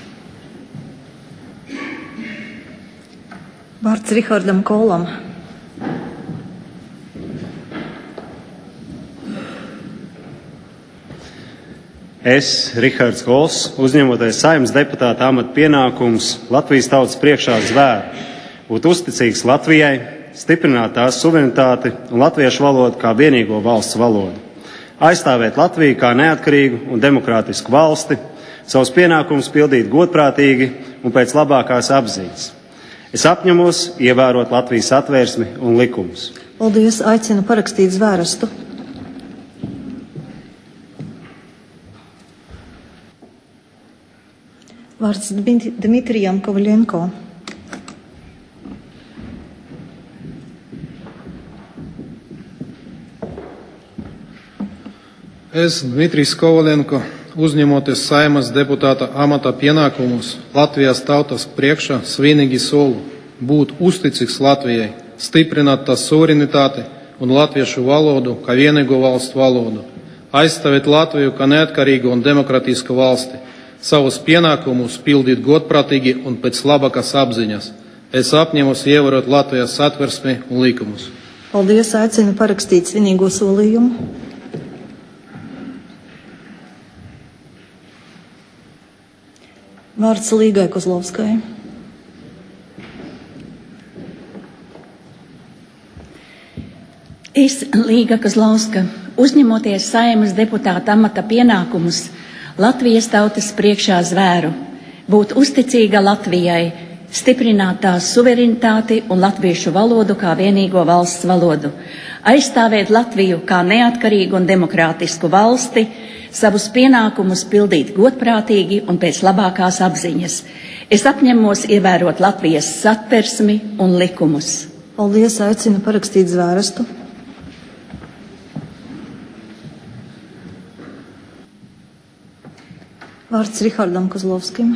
Vārds Rihardam Kolam. Es, Rihards Kols, uzņemoties Saeimas deputāta amata pienākumus Latvijas tautas priekšā zvēru, būt uzticīgs Latvijai, stiprināt tās suverenitāti un latviešu valodu kā vienīgo valsts valodu, aizstāvēt Latviju kā neatkarīgu un demokrātisku valsti, savus pienākumus pildīt godprātīgi un pēc labākās apziņas. Es apņemos ievērot Latvijas satvērsmi un likumus. Paldies, aicinu parakstīt zvērestu. Vārds Dmitrijam Kovaļenko. Es, Dmitrijs Kovaļenko, uzņemoties Saeimas deputāta amata pienākumus Latvijas tautas priekšā, svinīgi solu būt uzticīgs Latvijai, stiprināt tās suverenitāti un latviešu valodu kā vienīgo valstu valodu, aizstāvēt Latviju kā neatkarīgu un demokratisku valsti, savus pienākumus pildīt godprātīgi un pēc labākās apziņas. Es apņemos ievērot Latvijas satversmi un likumus. Paldies, aicinu parakstīt svinīgo solījumu. Vārds Līgai Kozlovskai. Es, Līga Kozlovska, uzņemoties Saeimas deputāta amata pienākumus Latvijas tautas priekšā zvēru, būt uzticīga Latvijai, stiprināt tās suverenitāti un latviešu valodu kā vienīgo valsts valodu, aizstāvēt Latviju kā neatkarīgu un demokrātisku valsti, savus pienākumus pildīt godprātīgi un pēc labākās apziņas. Es apņemos ievērot Latvijas satversmi un likumus. Paldies, aicinu parakstīt zvērestu. Vārds Rihardam Kozlovskim.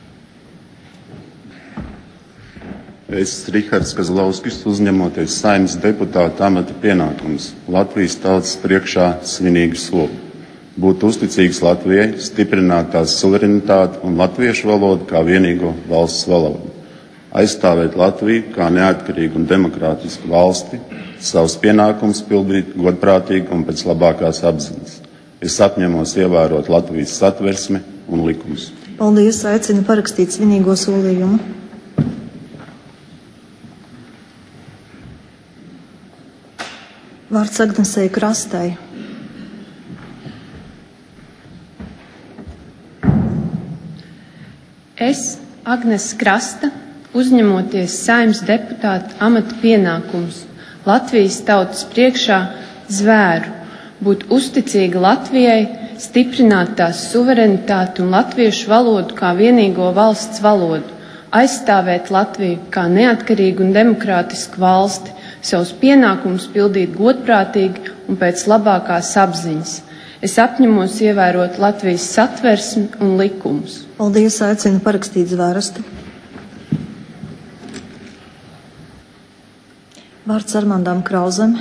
Es, Rihards Kozlovskis, uzņemoties Saeimas deputāta amata pienākumus Latvijas tautas priekšā svinīgi solu. Būt uzticīgs Latvijai, stiprināt tās suverenitāti un latviešu valodu kā vienīgo valsts valodu. Aizstāvēt Latviju kā neatkarīgu un demokrātisku valsti, savus pienākumus pildīt godprātīgi un pēc labākās apziņas. Es apņemos ievērot Latvijas satversmi un likumus. Paldies, aicinu parakstīt svinīgo solījumu. Vārds Agnesei Krastai. Es, Agnes Krasta, uzņemoties Saeimas deputāta amata pienākumus Latvijas tautas priekšā zvēru, būt uzticīga Latvijai, stiprināt tās suverenitāti un latviešu valodu kā vienīgo valsts valodu, aizstāvēt Latviju kā neatkarīgu un demokrātisku valsti, savus pienākumus pildīt godprātīgi un pēc labākās apziņas. Es apņemos ievērot Latvijas satversmi un likumus. Paldies, aicinu parakstīt zvērestu. Vārds Armandam Krauzem.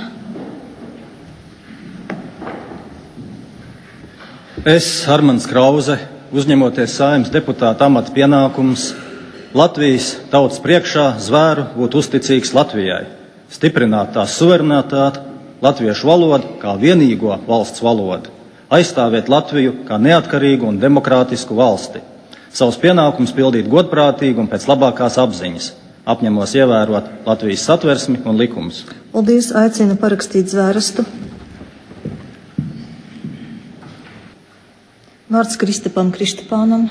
Es, Armands Krauze, uzņemoties Saeimas deputāta amata pienākumus Latvijas tautas priekšā zvēru būt uzticīgs Latvijai, stiprināt tās suverenitāti, latviešu valodu kā vienīgo valsts valodu, aizstāvēt Latviju kā neatkarīgu un demokrātisku valsti, savus pienākumus pildīt godprātīgi un pēc labākās apziņas, apņemos ievērot Latvijas satversmi un likumus. Paldies, aicinu parakstīt zvērestu. Vārds Kristapam Kristapānam.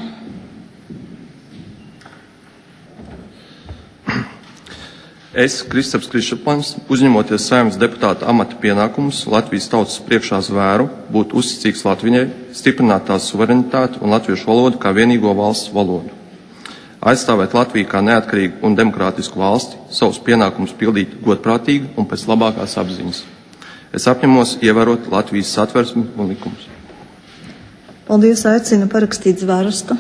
Es, Kristaps Kristapāns, uzņemoties Saeimas deputāta amata pienākumus Latvijas tautas priekšā zvēru, būt uzticīgs Latvijai, stiprināt tās suverenitāti un latviešu valodu kā vienīgo valsts valodu. Aizstāvēt Latviju kā neatkarīgu un demokrātisku valsti, savus pienākumus pildīt godprātīgi un pēc labākās apziņas. Es apņemos ievērot Latvijas satversmi un likumus. Paldies, aicinu parakstīt zvērestu.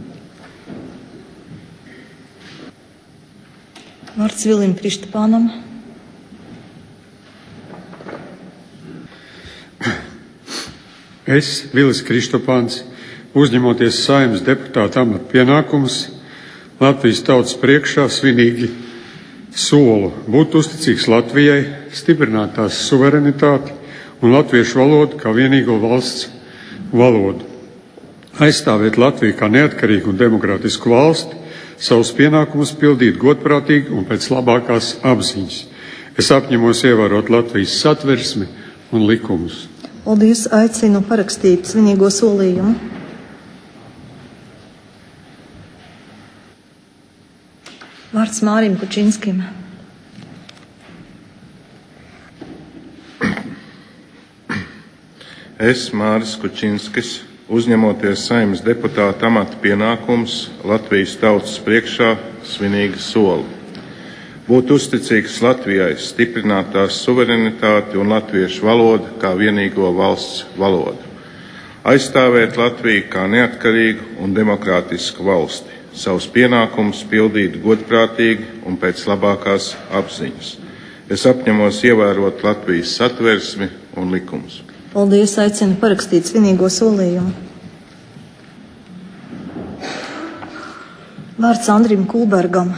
Vārds Vilim Kristapānam. Es, Vilis Kristopāns, uzņemoties Saeimas deputāta amata pienākumus, Latvijas tautas priekšā svinīgi solu būt uzticīgs Latvijai, stiprināt tās suverenitāti un latviešu valodu kā vienīgo valsts valodu, aizstāvēt Latviju kā neatkarīgu un demokrātisku valsti, savus pienākumus pildīt godprātīgi un pēc labākās apziņas. Es apņemos ievērot Latvijas satversmi un likumus. Paldies, aicinu parakstīt svinīgo solījumu. Vārds Mārim Kučinskim. Es, Māris Kučinskis, uzņemoties Saeimas deputāta amata pienākumus, Latvijas tautas priekšā svinīgi solu. Būt uzticīgs Latvijai, stiprināt tās suverenitāti un latviešu valodu kā vienīgo valsts valodu. Aizstāvēt Latviju kā neatkarīgu un demokrātisku valsti. Savus pienākumus pildīt godprātīgi un pēc labākās apziņas. Es apņemos ievērot Latvijas satversmi un likumus. Paldies, aicinu parakstīt svinīgo solījumu. Vārds Andrim Kulbergam.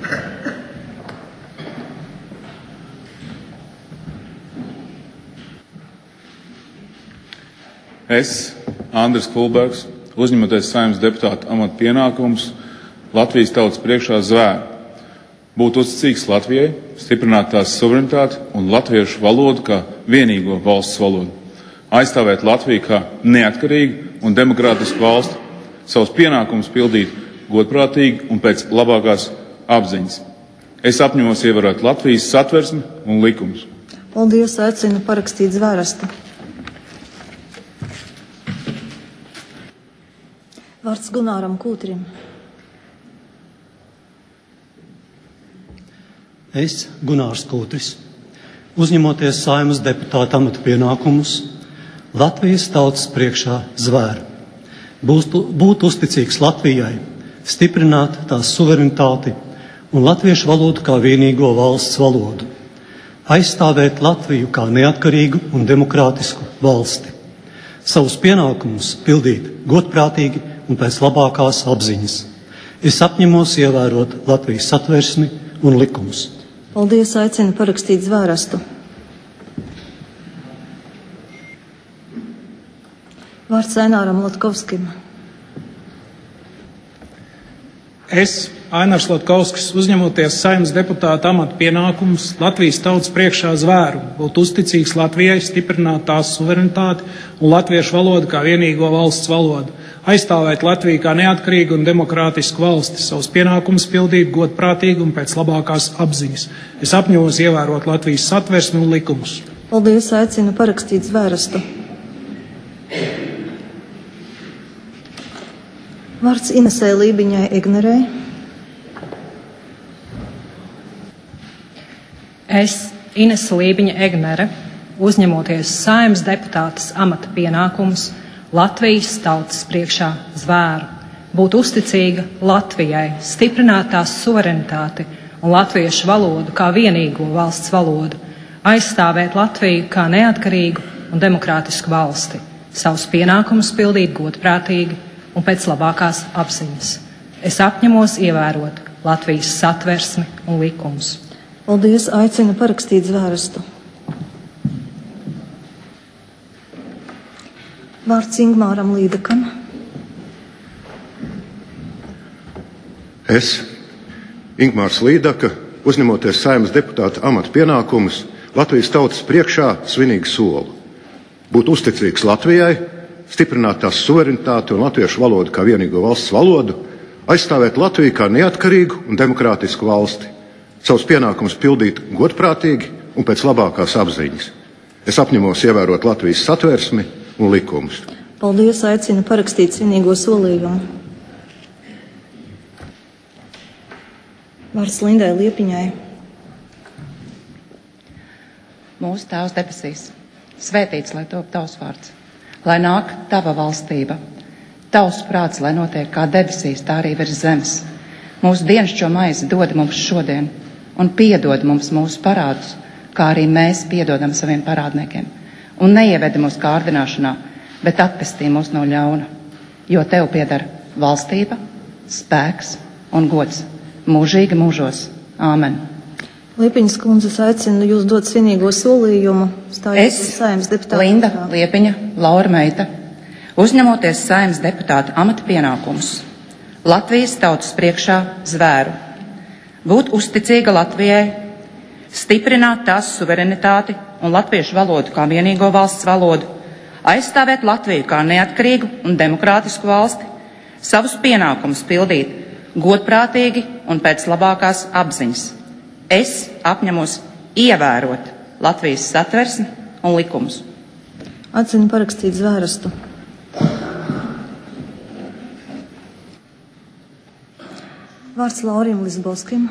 Es, Andris Kulbergs, uzņemoties Saeimas deputāta amata pienākumus, Latvijas tautas priekšā zvēru. Būt uzticīgs Latvijai, stiprināt tās suverenitāti un latviešu valodu kā vienīgo valsts valodu. Aizstāvēt Latviju kā neatkarīgu un demokrātisku valsti, savus pienākumus pildīt godprātīgi un pēc labākās apziņas. Es apņemos ievērot Latvijas satversmi un likumus. Paldies, aicinu parakstīt zvērstu. Vārds Gunāram Kūtrim. Es, Gunārs Kūtris, uzņemoties Saeimas deputāta amata pienākumus, Latvijas tautas priekšā zvēru. Būt uzticīgs Latvijai, stiprināt tās suverenitāti un latviešu valodu kā vienīgo valsts valodu. Aizstāvēt Latviju kā neatkarīgu un demokrātisku valsti. Savus pienākumus pildīt godprātīgi un pēc labākās apziņas. Es apņemos ievērot Latvijas satversmi un likumus. Paldies, aicinu parakstīt zvērstu. Vārds Aināram Latkovskim. Es, Ainārs Latkovskis, uzņemoties Saeimas deputāta amata pienākumus, Latvijas tautas priekšā zvēru, būt uzticīgs Latvijai, stiprināt tās suverenitāti un latviešu valodu kā vienīgo valsts valodu. Aizstāvēt Latviju kā neatkarīgu un demokrātisku valsti, savus pienākumus pildīt godprātīgi un pēc labākās apziņas. Es apņemos ievērot Latvijas satversmi un likumus. Paldies, aicinu parakstīt zvērstu. Vārds Inesē Lībiņai Egnerei. Es, Inese Lībiņa Egnere, uzņemoties Saeimas deputātes amata pienākumus, Latvijas tautas priekšā zvēru, būt uzticīga Latvijai, stiprināt tās suverenitāti un latviešu valodu kā vienīgo valsts valodu, aizstāvēt Latviju kā neatkarīgu un demokrātisku valsti, savus pienākumus pildīt godprātīgi un pēc labākās apziņas. Es apņemos ievērot Latvijas satversmi un likumus. Paldies, aicinu parakstīt zvērstu. Vārds Ingmāram Līdakam. Es, Ingmārs Līdaka, uzņemoties Saeimas deputāta amata pienākumus, Latvijas tautas priekšā svinīgi solu. Būt uzticīgs Latvijai, stiprināt tās suverenitāti un latviešu valodu kā vienīgo valsts valodu, aizstāvēt Latviju kā neatkarīgu un demokrātisku valsti, savus pienākumus pildīt godprātīgi un pēc labākās apziņas. Es apņemos ievērot Latvijas satversmi un likumus. Paldies, aicinu parakstīt svinīgo solījumu. Vārds Lindai Liepiņai. Mūsu Tēvs debesīs, svētīts lai top tavs vārds, lai nāk tava valstība, tavs prāts, lai notiek kā debesīs, tā arī virs zemes. Mūsu dienascho maizi dod mums šodien un piedod mums mūsu parādus, kā arī mēs piedodam saviem parādniekiem. Un neievedi mūsu kārdināšanā, bet atpestī mūs no ļauna, jo Tev pieder valstība, spēks un gods mūžīgi mūžos. Āmen. Liepiņas kundzes aicinu jūs dot svinīgo solījumu, stājot uz Saeimas deputāta. Linda Liepiņa, Laura Meita, uzņemoties Saeimas deputāta amata pienākumus, Latvijas tautas priekšā zvēru, būt uzticīga Latvijai, stiprināt tās suverenitāti un latviešu valodu kā vienīgo valsts valodu, aizstāvēt Latviju kā neatkarīgu un demokrātisku valsti, savus pienākumus pildīt godprātīgi un pēc labākās apziņas. Es apņemos ievērot Latvijas satversmi un likumus. Aicinu parakstīt zvērestu. Vārds Laurim Lisbovskim.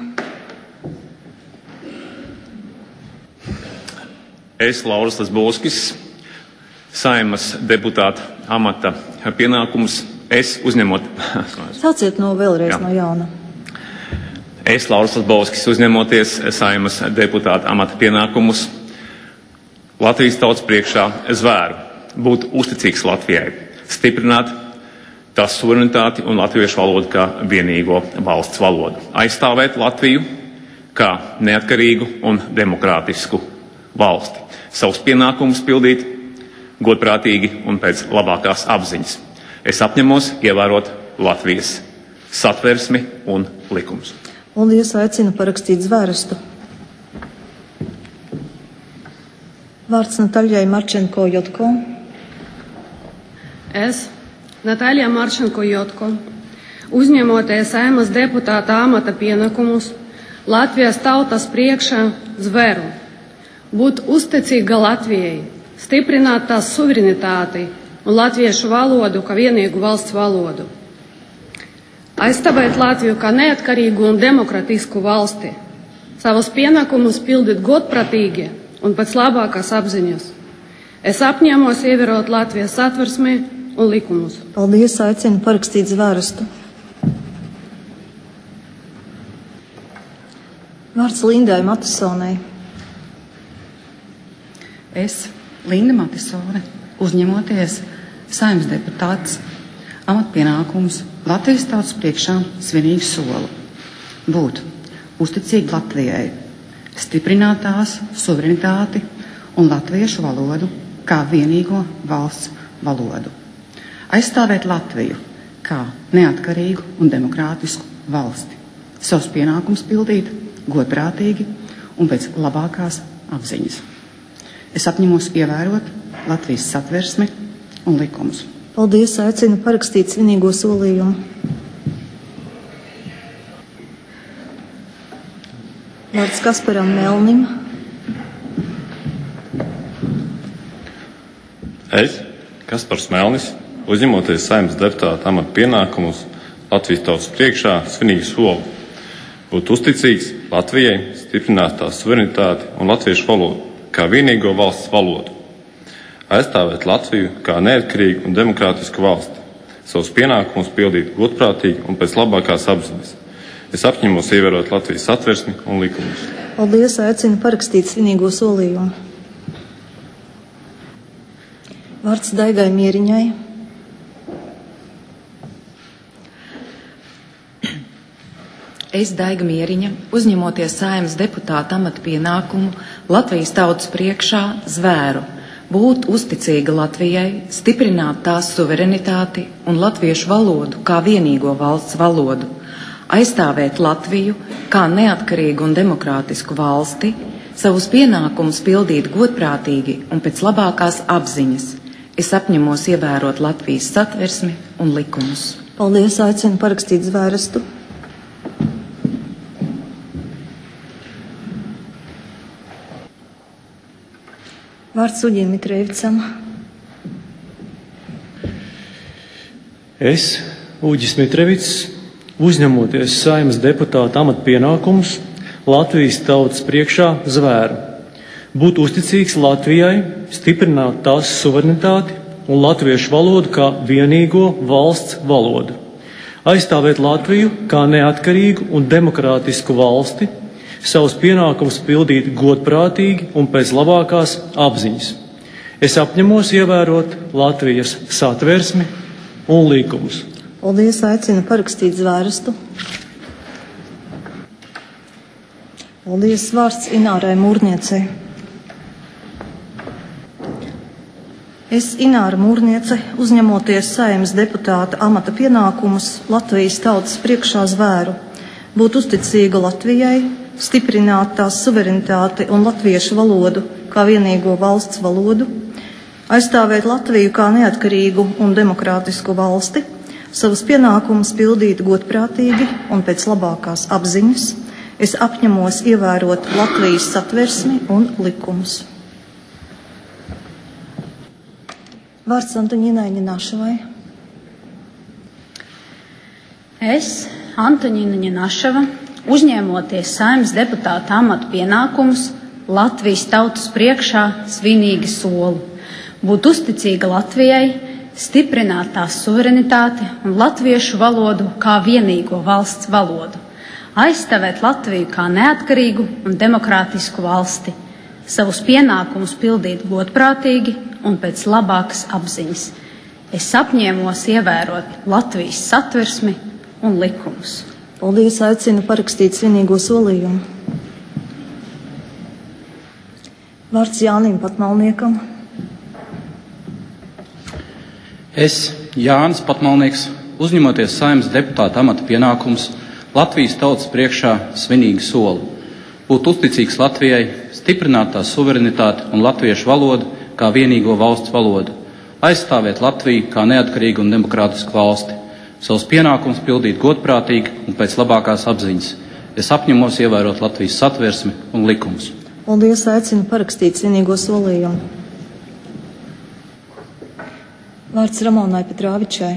Es, Lauris Lisbovskis, Saeimas deputāta amata pienākumus, es uzņemot... Sāciet no vēlreiz no jauna. Es, Lauris Lisbovskis, uzņemoties Saeimas deputāta amata pienākumus, Latvijas tautas priekšā zvēru, būt uzticīgs Latvijai, stiprināt tās suverenitāti un latviešu valodu kā vienīgo valsts valodu, aizstāvēt Latviju kā neatkarīgu un demokrātisku valsti, savus pienākumus pildīt godprātīgi un pēc labākās apziņas. Es apņemos ievērot Latvijas satversmi un likumus. Paldies, aicinu parakstīt zvērestu. Vārds Nataļai Marčenko-Jotko. Es, Natāļa Marčenko-Jotko, uzņemoties Saeimas deputāta amata pienākumus, Latvijas tautas priekšā zveru, būt uzticīga Latvijai, stiprināt tās suverenitāti un latviešu valodu kā vienīgu valsts valodu, aizstāvēt Latviju kā neatkarīgu un demokratisku valsti, savus pienākumus pildīt godprātīgi un pēc labākās apziņas. Es apņēmos ievērot Latvijas satversmi un likumus. Paldies, aicinu parakstīt zvērestu. Vārds Lindai Matisonai. Es, Linda Matisone, uzņemoties Saeimas deputāts amatpienākumus, Latvijas tautas priekšā svinīgu soli, būt uzticīgi Latvijai, stiprināt tās suverenitāti un latviešu valodu kā vienīgo valsts valodu, aizstāvēt Latviju kā neatkarīgu un demokrātisku valsti, savus pienākumus pildīt godprātīgi un pēc labākās apziņas. Es apņemos ievērot Latvijas satversmi un likumus. Paldies, aicinu parakstīt svinīgo solījumu. Vārds Kasparam Melnim. Es, Kaspars Melnis, uzņemoties Saeimas deputāta amata pienākumus, Latvijas tautas priekšā svinīgu soli, būt uzticīgs Latvijai, stiprināt tās suverenitāti un latviešu valodu kā vienīgo valsts valodu, aizstāvēt Latviju kā neatkarīgu un demokrātisku valsti, savus pienākumus pildīt godprātīgi un pēc labākās apziņas. Es apņemos ievērot Latvijas satversmi un likumus. Paldies, aicinu parakstīt svinīgo solījumu. Vārds Daigai Mieriņai. Es, Daiga Mieriņa, uzņemoties Saeimas deputāta amata pienākumu, Latvijas tautas priekšā zvēru, būt uzticīga Latvijai, stiprināt tās suverenitāti un latviešu valodu kā vienīgo valsts valodu, aizstāvēt Latviju kā neatkarīgu un demokrātisku valsti, savus pienākumus pildīt godprātīgi un pēc labākās apziņas. Es apņemos ievērot Latvijas satversmi un likumus. Paldies, aicinu parakstīt zvērestu. Vārds Uģim Mitrēvicam. Es, Uģis Mitrēvics, uzņemoties Saeimas deputāta amata pienākumus, Latvijas tautas priekšā zvēru, būt uzticīgs Latvijai, stiprināt tās suverenitāti un latviešu valodu kā vienīgo valsts valodu, aizstāvēt Latviju kā neatkarīgu un demokrātisku valsti, savus pienākumus pildīt godprātīgi un pēc labākās apziņas. Es apņemos ievērot Latvijas satversmi un likumus. Paldies, aicinu parakstīt zvērstu. Paldies, vārds Inārai Mūrniecei. Es, Ināra Mūrniece, uzņemoties Saeimas deputāta amata pienākumus Latvijas tautas priekšā zvēru, būt uzticīga Latvijai, stiprināt tās suverenitāti un latviešu valodu kā vienīgo valsts valodu, aizstāvēt Latviju kā neatkarīgu un demokrātisku valsti, savus pienākumus pildīt godprātīgi un pēc labākās apziņas. Es apņemos ievērot Latvijas satversmi un likumus. Vārds Antoņinai Ņinašavai. Es, Antoņina Ņinašava, uzņēmoties Saeimas deputāta amata pienākumus, Latvijas tautas priekšā svinīgi solu būt uzticīga Latvijai, stiprināt tās suverenitāti un latviešu valodu kā vienīgo valsts valodu, aizstāvēt Latviju kā neatkarīgu un demokrātisku valsti, savus pienākumus pildīt godprātīgi un pēc labākas apziņas. Es apņēmos ievērot Latvijas satversmi un likumus. Paldies, aicinu parakstīt svinīgo solījumu. Vārds Jānim Patmalniekam. Es, Jānis Patmalnieks, uzņemoties Saeimas deputāta amata pienākumus, Latvijas tautas priekšā svinīgi soli būt uzticīgs Latvijai, stiprināt tās suverenitāti un latviešu valodu kā vienīgo valsts valodu, aizstāvēt Latviju kā neatkarīgu un demokrātisku valsti, savus pienākumus pildīt godprātīgi un pēc labākās apziņas. Es apņemos ievērot Latvijas satversmi un likumus. Paldies, aicinu parakstīt svinīgo solījumu. Vārds Ramonai Petrāvičai.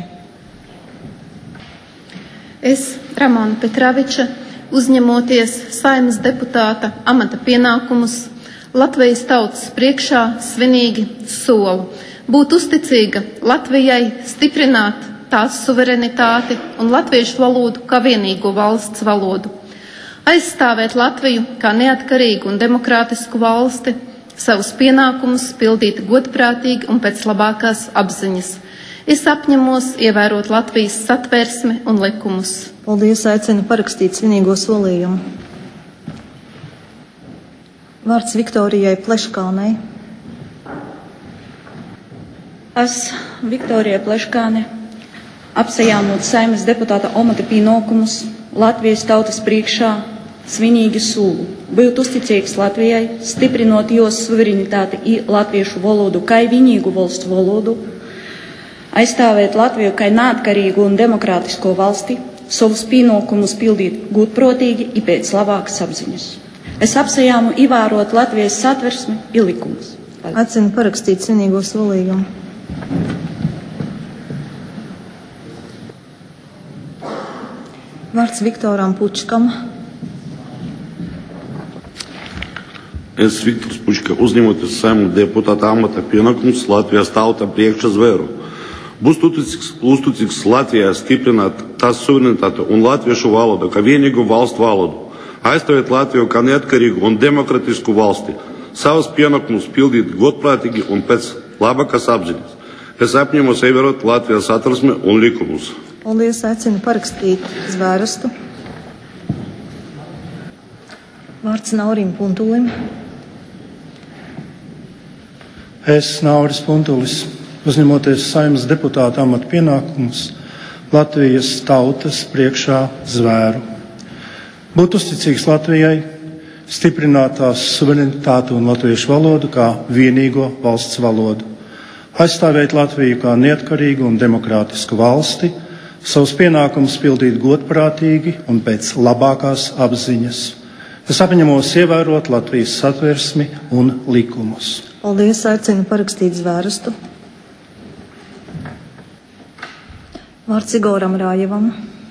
Es, Ramona Petraviča, uzņemoties Saeimas deputāta amata pienākumus, Latvijas tautas priekšā svinīgi solu būt uzticīga Latvijai, stiprināt tās suverenitāti un latviešu valodu kā vienīgo valsts valodu, aizstāvēt Latviju kā neatkarīgu un demokrātisku valsti, savus pienākumus pildīt godprātīgi un pēc labākās apziņas. Es apņemos ievērot Latvijas satversmi un likumus. Paldies, aicinu parakstīt svinīgo solījumu. Vārds Viktorijai Pleškānei. Es, Viktorija Pleškāne, apsajāmot Saeimas deputāta amata pienākumus Latvijas tautas priekšā svinīgi solu būt uzticīgs Latvijai, stiprinot jos suverenitāti i latviešu valodu kā vienīgu valstu valodu, aizstāvēt Latviju kā neatkarīgu un demokrātisko valsti, savus pienākumus pildīt godprātīgi i pēc labākas apziņas. Es apsajāmu ievērot Latvijas satversmi i likumus. Aicinu parakstīt svinīgo solījumu. Vārds Viktoram Pučkam. Es, Viktors Pučka, uzņemoties Saeimas deputāta amata pienākumus Latvijas tauta priekšā zvēru, būs uzticīgs Latvijai, stiprināt tās suverenitāti un latviešu valodu kā vienīgu valstu valodu, aizstāvēt Latviju kā neatkarīgu un demokrātisku valsti, savus pienākumus pildīt godprātīgi un pēc labākās apziņas. Es apņemos ievērot Latvijas satversmi un likumus. Paldies, aicinu parakstīt zvērstu. Vārds Naurim Puntulim. Es, Nauris Puntulis, uzņemoties Saeimas deputāta amata pienākumus Latvijas tautas priekšā zvēru, būt uzticīgs Latvijai, stiprināt tās suverenitāti un latviešu valodu kā vienīgo valsts valodu, aizstāvēt Latviju kā neatkarīgu un demokrātisku valsti, savus pienākumus pildīt godprātīgi un pēc labākās apziņas. Es apņemos ievērot Latvijas satversmi un likumus. Paldies, aicinu parakstīt zvērstu. Vārds Igoram Rājevam.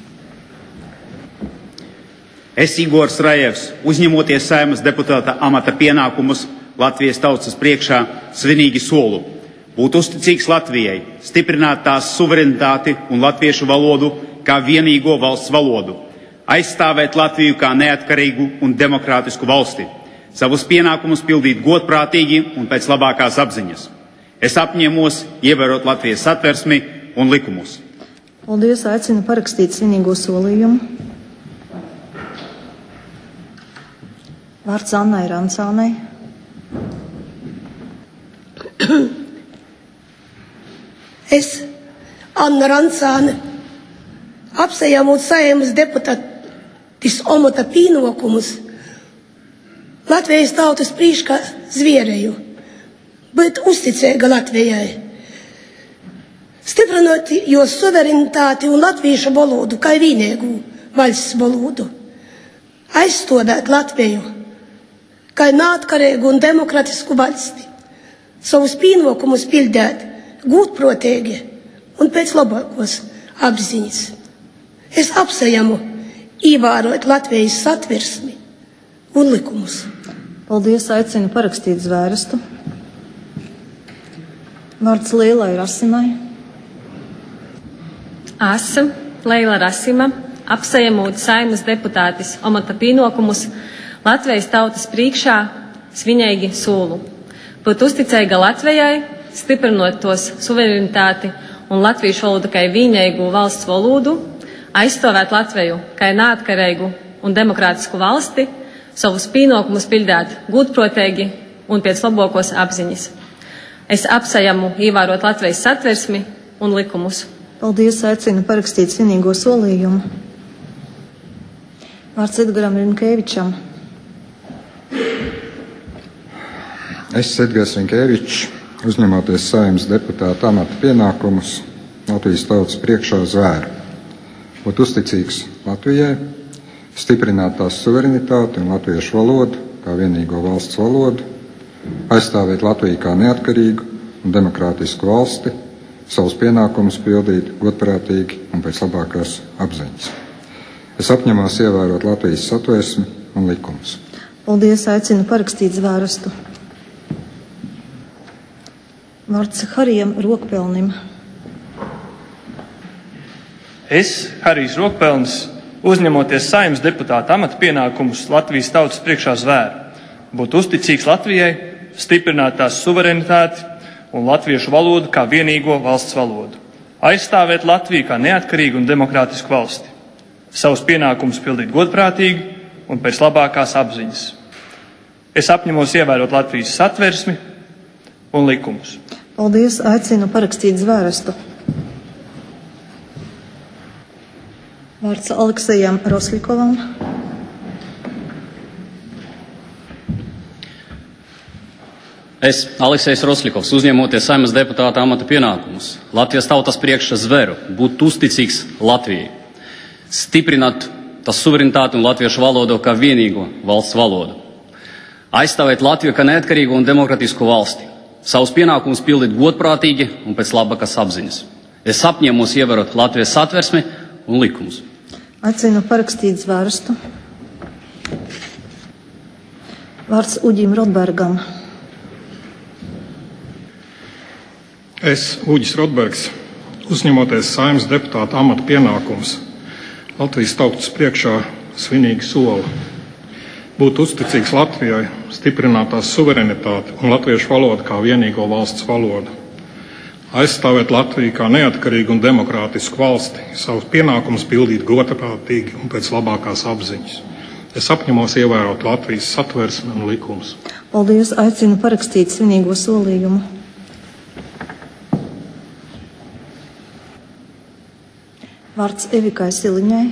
Es, Igors Rājevs, uzņemoties Saeimas deputāta amata pienākumus Latvijas tautas priekšā svinīgi solu būt uzticīgs Latvijai, stiprināt tās suverenitāti un latviešu valodu kā vienīgo valsts valodu, aizstāvēt Latviju kā neatkarīgu un demokrātisku valsti, savus pienākumus pildīt godprātīgi un pēc labākās apziņas. Es apņemos ievērot Latvijas satversmi un likumus. Paldies, aicinu parakstīt svinīgo solījumu. Vārds Annai Rancānei. Es, Anna Rancāne, apsējamot Saeimas deputātis omata pīnokumus, Latvijas tautas prīškā zvierēju, būt uzticēga Latvijai, stiprinot jos suverenitāti un latviešu valodu kā vienīgu valsts valodu, aizstāvēt Latviju kā neatkarīgu un demokratisku valsti, savus pienākumus pildīt gūtprotīgi un pēc labākos apziņas. Es apsējamu ievērot Latvijas satversmi un likumus. Paldies, aicinu parakstīt zvērestu. Vārds Leilai Rasimai. Esmu Leila Rasima, apsējamot Saeimas deputātis omata pienākumus Latvijas tautas priekšā svinīgi solu. Būt uzticēga Latvijai, stiprinot tos suverenitāti un latviešu valodu kā vienīgu valsts valodu, aizstāvēt Latviju kā neatkarīgu un demokrātisku valsti, savus pienākumus pildīt gūtprotīgi un pēc labākos apziņas. Es apsējamu ievērot Latvijas satversmi un likumus. Paldies, aicinu parakstīt svinīgo solījumu. Vārds Edgaram Rinkēvičam. Es, Edgars Rinkēvičs, uzņemoties Saeimas deputāta amata pienākumus, Latvijas tautas priekšā zvēru. Būt uzticīgs Latvijai, stiprināt tās suverenitāti un latviešu valodu kā vienīgo valsts valodu, aizstāvēt Latviju kā neatkarīgu un demokrātisku valsti, savus pienākumus pildīt godprātīgi un pēc labākās apziņas. Es apņemos ievērot Latvijas satversmi un likumus. Paldies, aicinu parakstīt zvērestu. Vārds Harijam Rokpelnim. Es, Harijs Rokpelnis, uzņemoties Saeimas deputāta amata pienākumus Latvijas tautas priekšā zvēru, būt uzticīgs Latvijai, stiprināt tās suverenitāti un latviešu valodu kā vienīgo valsts valodu, aizstāvēt Latviju kā neatkarīgu un demokrātisku valsti, savus pienākumus pildīt godprātīgi un pēc labākās apziņas. Es apņemos ievērot Latvijas satversmi un likumus. Paldies, aicinu parakstīt zvērestu. Vārds Aleksejam Roslikovam. Es, Aleksejs Roslikovs, uzņemoties Saeimas deputāta amata pienākumus, Latvijas tautas priekšā zveru, būt uzticīgs Latvijai, stiprināt tās suverenitāti un latviešu valodu kā vienīgo valsts valodu, aizstāvēt Latviju kā neatkarīgu un demokratisku valsti, savus pienākumus pildīt godprātīgi un pēc labākās apziņas. Es apņemos ievērot Latvijas satversmi un likumus. Aicinu parakstīt zvērestu. Vārds Uģim Rotbergam. Es, Uģis Rotbergs, uzņemoties Saeimas deputāta amata pienākumus, Latvijas tautas priekšā svinīgi solu. Būt uzticīgs Latvijai, stiprināt tās suverenitāti un latviešu valodu kā vienīgo valsts valodu. Aizstāvēt Latviju kā neatkarīgu un demokrātisku valsti, savus pienākumus pildīt godprātīgi un pēc labākās apziņas. Es apņemos ievērot Latvijas satversmi un likumus. Paldies, aicinu parakstīt svinīgo solījumu. Vārds Evikai Siliņai.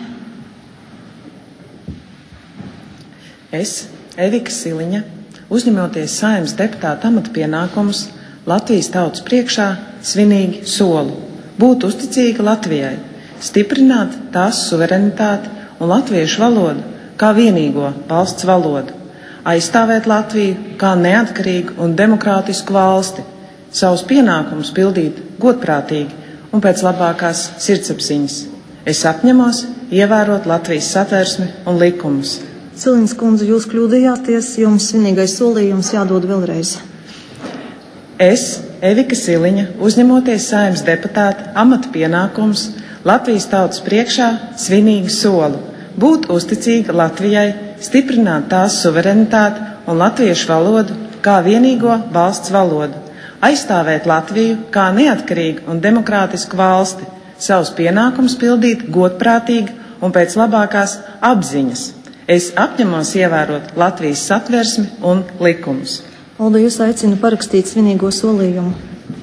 Es, Evika Siliņa, uzņemoties Saeimas deputāta amata pienākumus, Latvijas tautas priekšā svinīgi solu. Būt uzticīga Latvijai, stiprināt tās suverenitāti un latviešu valodu kā vienīgo valsts valodu, aizstāvēt Latviju kā neatkarīgu un demokrātisku valsti, savus pienākumus pildīt godprātīgi un pēc labākās sirdsapziņas. Es apņemos ievērot Latvijas satversmi un likumus. Siliņas kundze, jūs kļūdījāties, jums svinīgais solījums jādod vēlreiz. Es, Evika Siliņa, uzņemoties Saeimas deputāta amata pienākumus, Latvijas tautas priekšā svinīgi solu. Būt uzticīga Latvijai, stiprināt tās suverenitāti un latviešu valodu kā vienīgo valsts valodu, aizstāvēt Latviju kā neatkarīgu un demokrātisku valsti, savus pienākumus pildīt godprātīgi un pēc labākās apziņas. Es apņemos ievērot Latvijas satversmi un likumus. Paldies, aicinu parakstīt svinīgo solījumu.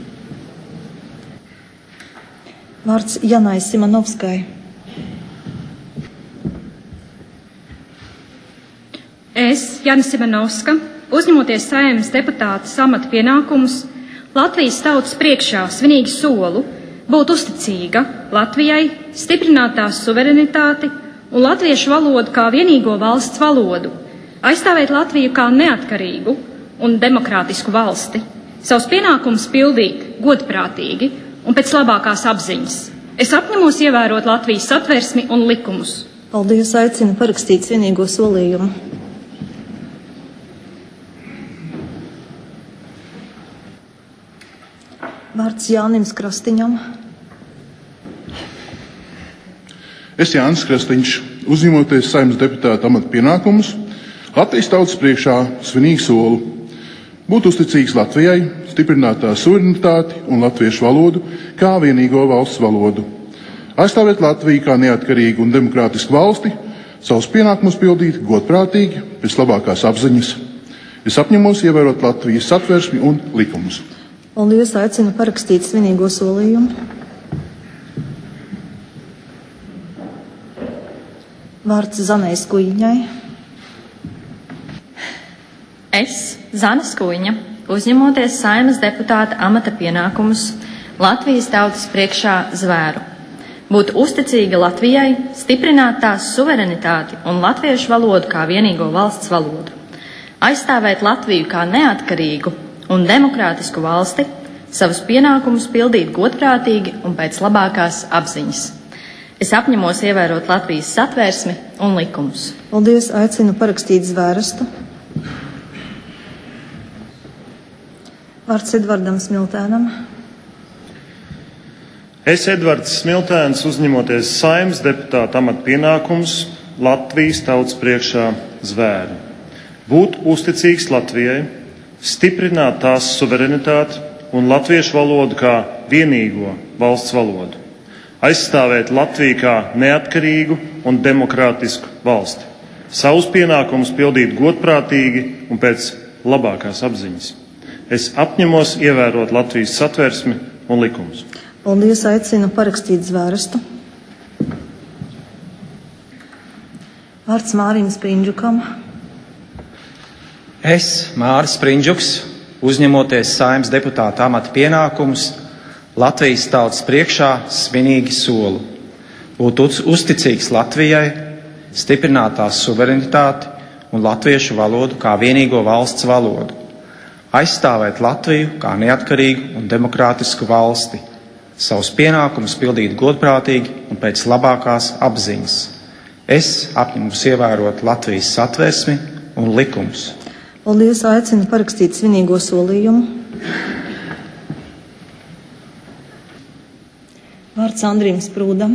Vārds Janai Simonovskai. Es, Jana Simonovska, uzņemoties Saeimas deputātes amata pienākumus, Latvijas tautas priekšā svinīgi solu būt uzticīga Latvijai, stiprināt tās suverenitāti un latviešu valodu kā vienīgo valsts valodu, aizstāvēt Latviju kā neatkarīgu un demokrātisku valsti, savus pienākumus pildīt godprātīgi un pēc labākās apziņas. Es apņemos ievērot Latvijas satversmi un likumus. Paldies, aicinu parakstīt svinīgo solījumu. Vārds Jānim Krastiņam. Es, Jānis Krastiņš, uzņemoties Saeimas deputāta amata pienākumus, Latvijas tautas priekšā svinīgi solu būt uzticīgs Latvijai, stiprināt tās suverenitāti un latviešu valodu kā vienīgo valsts valodu, aizstāvēt Latviju kā neatkarīgu un demokrātisku valsti, savus pienākumus pildīt godprātīgi, pēc labākās apziņas. Es apņemos ievērot Latvijas satversmi un likumus. Paldies, aicinu parakstīt svinīgo solījumu. Vārds Zanai Skuiņai. Es, Zana Skuiņa, uzņemoties Saeimas deputāta amata pienākumus, Latvijas tautas priekšā zvēru. Būt uzticīga Latvijai, stiprināt tās suverenitāti un latviešu valodu kā vienīgo valsts valodu. Aizstāvēt Latviju kā neatkarīgu un demokrātisku valsti, savus pienākumus pildīt godprātīgi un pēc labākās apziņas. Es apņemos ievērot Latvijas satversmi un likumus. Paldies, aicinu parakstīt zvērestu. Vārds Edvardam Smiltēnam. Es, Edvards Smiltēns, uzņemoties Saeimas deputāta amata pienākumus, Latvijas tautas priekšā zvēru. Būt uzticīgs Latvijai, stiprināt tās suverenitāti un latviešu valodu kā vienīgo valsts valodu. Aizstāvēt Latviju kā neatkarīgu un demokrātisku valsti. Savus pienākumus pildīt godprātīgi un pēc labākās apziņas. Es apņemos ievērot Latvijas satversmi un likumus. Paldies, aicinu parakstīt zvērestu. Vārds Mārim Sprindžukam. Es, Māris Sprindžuks, uzņemoties Saeimas deputāta amata pienākumus, Latvijas tautas priekšā svinīgi solu. Būt uzticīgs Latvijai, stiprināt tās suverenitāti un latviešu valodu kā vienīgo valsts valodu. Aizstāvēt Latviju kā neatkarīgu un demokrātisku valsti. Savus pienākumus pildīt godprātīgi un pēc labākās apziņas. Es apņemos ievērot Latvijas satversmi un likumus. Paldies, aicinu parakstīt svinīgo solījumu. Vārds Andrim Sprūdam.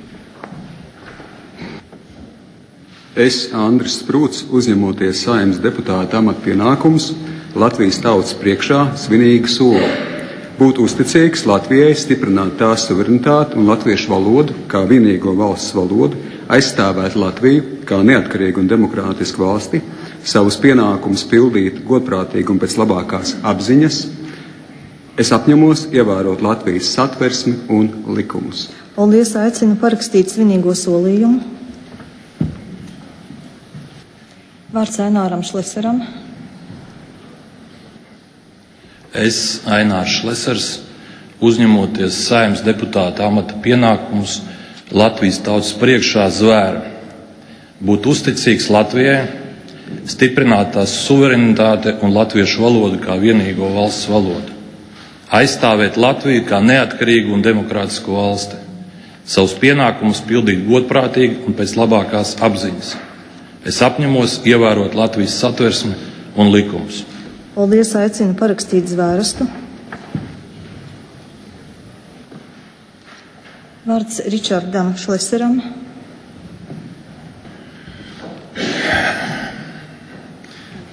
Es, Andris Sprūds, uzņemoties Saeimas deputāta amata pienākumus, Latvijas tautas priekšā svinīgi solu. Būt uzticīgs Latvijai, stiprināt tās suverenitāti un latviešu valodu kā vienīgo valsts valodu, aizstāvēt Latviju kā neatkarīgu un demokrātisku valsti, savus pienākumus pildīt godprātīgi un pēc labākās apziņas. Es apņemos ievērot Latvijas satversmi un likumus. Paldies, aicinu parakstīt svinīgo solījumu. Vārds Aināram Šleseram. Es, Ainārs Šlesers, uzņemoties Saeimas deputāta amata pienākumus, Latvijas tautas priekšā zvēru. Būt uzticīgs Latvijai, stiprināt tās suverenitāte un latviešu valodu kā vienīgo valsts valodu. Aizstāvēt Latviju kā neatkarīgu un demokrātisku valsti. Savus pienākumus pildīt godprātīgi un pēc labākās apziņas. Es apņemos ievērot Latvijas satversmi un likumus. Paldies, aicinu parakstīt zvērestu. Vārds Ričardam Šleseram.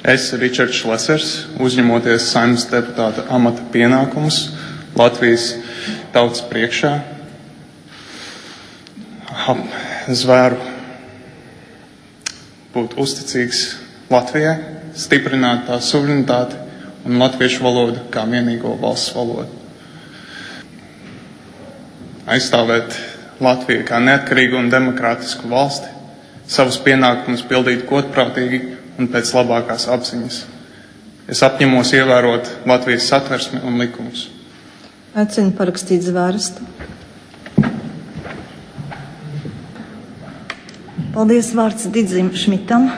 Es, Ričards Šlesers, uzņemoties Saeimas deputāta amata pienākumus Latvijas tautas priekšā, zvēru būt uzticīgs Latvijai, stiprināt tās suverenitāti un latviešu valodu kā vienīgo valsts valodu. Aizstāvēt Latviju kā neatkarīgu un demokrātisku valsti, savus pienākumus pildīt godprātīgi un pēc labākās apziņas. Es apņemos ievērot Latvijas satversmi un likumus. Aicinu parakstīt zvērstu. Paldies, vārds Didzim Šmitam.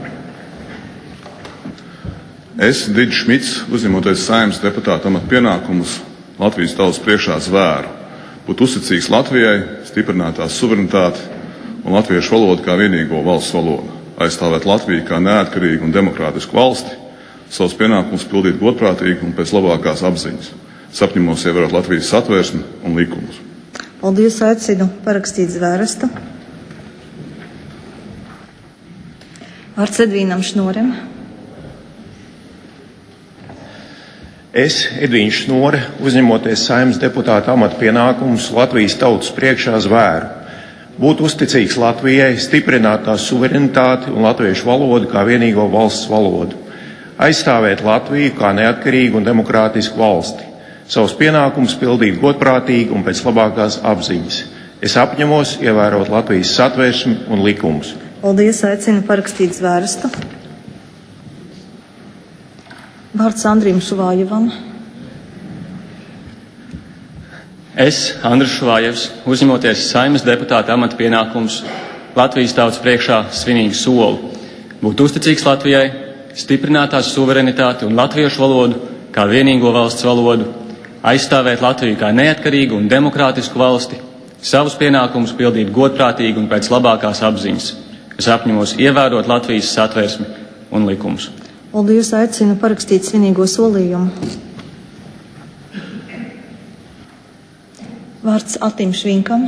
Es, Digis Šmits, uzņemoties Saeimas deputāta amata pienākumus Latvijas tautas priekšā zvēru, būt uzticīgs Latvijai, stiprināt tās suverenitāti un latviešu valodu kā vienīgo valsts valodu, aizstāvēt Latviju kā neatkarīgu un demokrātisku valsti, savus pienākumus pildīt godprātīgi un pēc labākās apziņas. Sapņemos ievērot Latvijas satversmi un likumus. Paldies, aicinu parakstīt zvērstu. Vārds Edvīnam Šnorem. Es, Edvīns Šnore, uzņemoties Saeimas deputāta amata pienākumus Latvijas tautas priekšā zvēru, būt uzticīgs Latvijai, stiprināt tās suverenitāti un latviešu valodu kā vienīgo valsts valodu, aizstāvēt Latviju kā neatkarīgu un demokrātisku valsti, savus pienākumus pildīt godprātīgi un pēc labākās apziņas. Es apņemos ievērot Latvijas satversmi un likumus. Paldies, aicinu parakstīt zvērstu. Vārds Andrim Šuvājevam. Es, Andris Šuvājevs, uzņemoties Saeimas deputāta amata pienākumus Latvijas tautas priekšā svinīgu solu, būt uzticīgs Latvijai, stiprināt tās suverenitāti un latviešu valodu kā vienīgo valsts valodu, aizstāvēt Latviju kā neatkarīgu un demokrātisku valsti, savus pienākumus pildīt godprātīgi un pēc labākās apziņas. Es apņemos ievērot Latvijas satversmi un likumus. Paldies, aicinu parakstīt svinīgo solījumu. Vārds Atim Švinkam.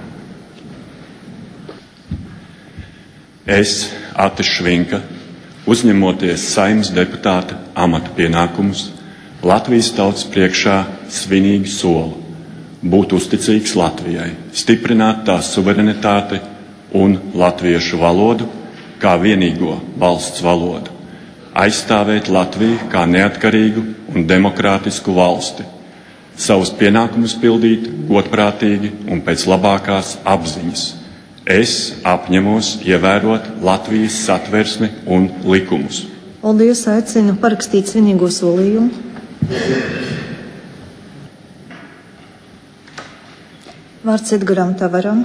Es, Atis Švinka, uzņemoties Saeimas deputāta amata pienākumus Latvijas tautas priekšā svinīgi solu, būt uzticīgs Latvijai, stiprināt tās suverenitāti un latviešu valodu kā vienīgo valsts valodu, aizstāvēt Latviju kā neatkarīgu un demokrātisku valsti, savus pienākumus pildīt godprātīgi un pēc labākās apziņas. Es apņemos ievērot Latvijas satversmi un likumus. Paldies, aicinu parakstīt svinīgo solījumu. Vārds Edgaram Tavaram.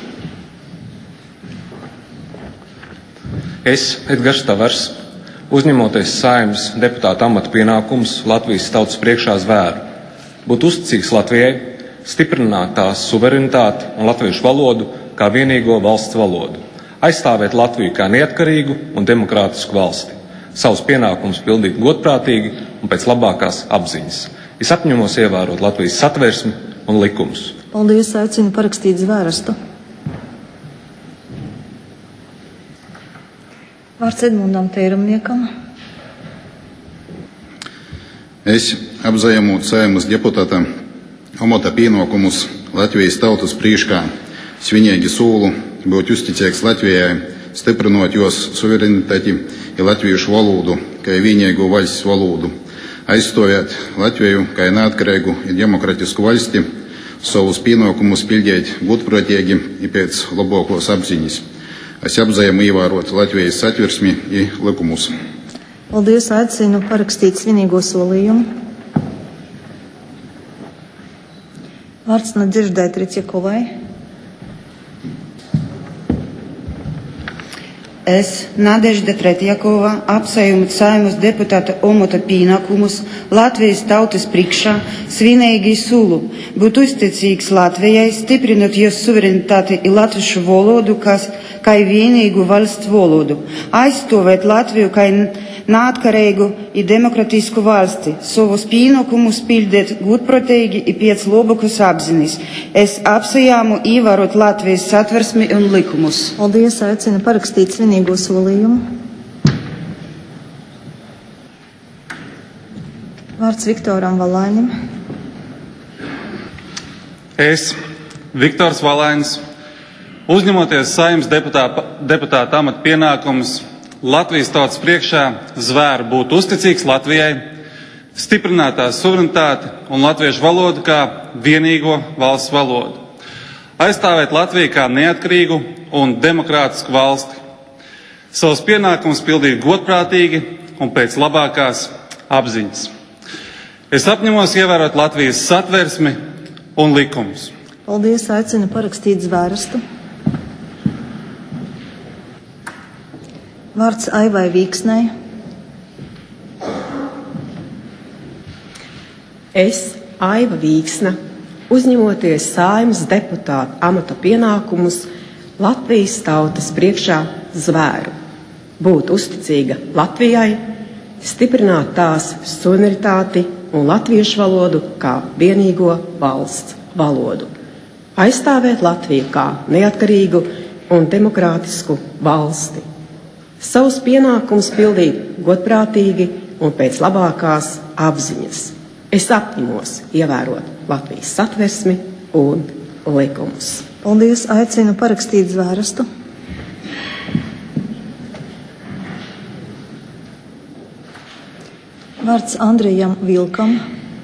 Es, Edgars Tavars, uzņemoties Saeimas deputāta amata pienākumus Latvijas tautas priekšā zvēru, būt uzticīgs Latvijai, stiprināt tās suverenitāti un latviešu valodu kā vienīgo valsts valodu, aizstāvēt Latviju kā neatkarīgu un demokrātisku valsti, savus pienākumus pildīt godprātīgi un pēc labākās apziņas. Es apņemos ievērot Latvijas satversmi un likumus. Paldies, aicinu parakstīt zvērstu. Vārds Edmundam Tēramniekam. Es, apzējamot Saeimas deputāta amata pienākumus Latvijas tautas priekšā svinīgi solu, būt uzticīgs Latvijai, stiprinot jos suverenitāti un latviešu valodu kā vienīgo valsts valodu, aizstāvēt Latviju kā neatkarīgu un demokrātisku valsti, savus pienākumus pildīt godprātīgi un pēc labākās apziņas. Es apzējumu ievērot Latvijas satversmi un likumus. Paldies, aicinu parakstīt svinīgo solījumu. Vārds Nadeždai Tretjakovai. Es, Nadežda Tretjakova, apsveicu Saeimas deputāta amata pienākumus Latvijas tautas priekšā svinīgi sulu, būt uzticīgs Latvijai, stiprinot jos suverenitāti un latviešu valodu kā vienīgu valsts valodu, aizstāvēt Latviju kā neatkarīgu un demokrātisku valsti, savus pienākumus pildīt godprātīgi un pēc labākas apziņas. Es apsveicu ievērot Latvijas satversmi un likumus. Paldies, aicinu parakstīt svinīgo solījumu. Vārds Viktoram Valainim. Es, Viktors Valainis, uzņemoties Saeimas deputāta amata pienākumus, Latvijas tautas priekšā zvēru būt uzticīgs Latvijai, stiprināt tās suverenitāti un latviešu valodu kā vienīgo valsts valodu, aizstāvēt Latviju kā neatkarīgu un demokrātisku valsti, savus pienākumus pildīt godprātīgi un pēc labākās apziņas. Es apņemos ievērot Latvijas satversmi un likumus. Paldies, aicinu parakstīt zvērstu. Vārds Aivai Vīksnei. Es, Aiva Vīksna, uzņemoties Saeimas deputāta amata pienākumus, Latvijas tautas priekšā zvēru būt uzticīga Latvijai, stiprināt tās suverenitāti un latviešu valodu kā vienīgo valsts valodu, aizstāvēt Latviju kā neatkarīgu un demokrātisku valsti, savus pienākumus pildīt godprātīgi un pēc labākās apziņas. Es apņemos ievērot Latvijas satversmi un likumus. Paldies, aicinu parakstīt zvērstu. Vārds Andrejam Vilkam.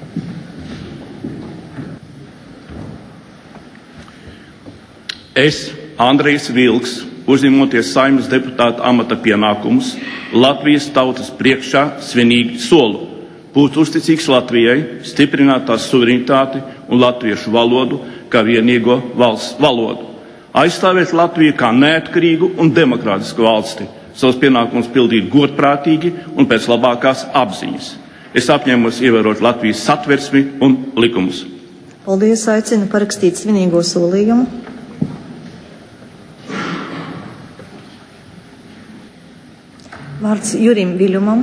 Es, Andrejs Vilks, uzņemoties Saeimas deputāta amata pienākumus, Latvijas tautas priekšā svinīgi solu būt uzticīgs Latvijai, stiprināt tās suverenitāti un latviešu valodu kā vienīgo valsts valodu, aizstāvēt Latviju kā neatkarīgu un demokrātisku valsti, savus pienākumus pildīt godprātīgi un pēc labākās apziņas. Es apņēmos ievērot Latvijas satversmi un likumus. Paldies, aicinu parakstīt svinīgo solījumu. Vārds Jurim Viļumam.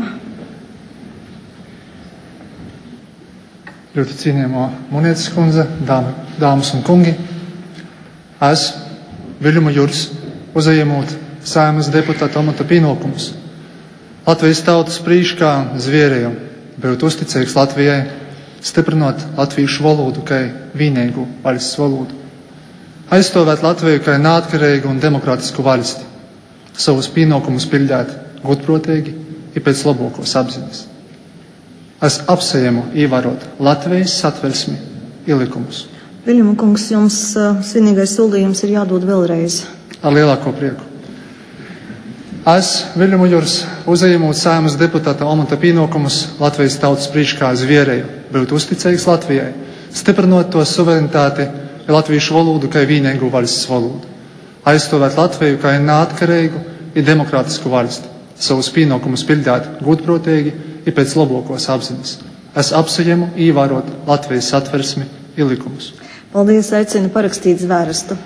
Ļoti cienījamā Munietes kundze, dāmas un kungi. Es, Viļuma Juris, uzņemot Saeimas deputāta amata pienākumus, Latvijas tautas priekšā zvērēju būt uzticīgs Latvijai, stiprinot latviešu valodu kā vienīgu valsts valodu, aizstāvēt Latviju kā neatkarīgu un demokrātisku valsti, savus pienākumus pildīt godprātīgi un pēc labākās apziņas. Es apsēmu ievērot Latvijas satversmi un likumus. Viļuma kungs, jums svinīgais solījums ir jādod vēlreiz. Ar lielāko prieku. Es, Viļuma Juris, uzņemot Saeimas deputāta amata pienākumus, Latvijas tautas priekšā zvērēju būt uzticīgs Latvijai, stiprinot to suverenitāti un latviešu valodu kā vienīgu valsts valodu, aizstāvēt Latviju kā neatkarīgu un demokrātisku valsti, savus pienākumus pildīt godprātīgi un pēc labākās apziņas. Es apsēmu ievērot Latvijas satversmi un likumus. Paldies, aicinu parakstīt zvērstu.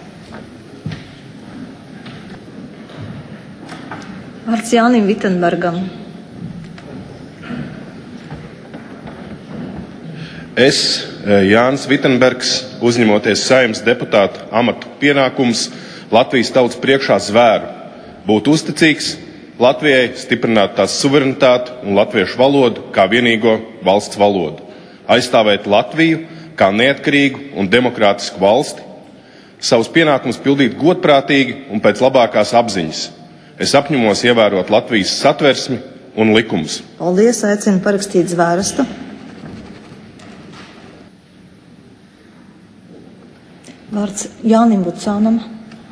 Vārds Jānim Vitenbergam. Es, Jānis Vitenbergs, uzņemoties Saeimas deputāta amatu pienākumus, Latvijas tautas priekšā zvēru būt uzticīgs Latvijai, stiprināt tās suverenitāti un latviešu valodu kā vienīgo valsts valodu, aizstāvēt Latviju kā neatkarīgu un demokrātisku valsti, savus pienākumus pildīt godprātīgi un pēc labākās apziņas. Es apņemos ievērot Latvijas satversmi un likumus. Paldies, aicinu parakstīt zvērstu. Vārds Jānim Vucānam.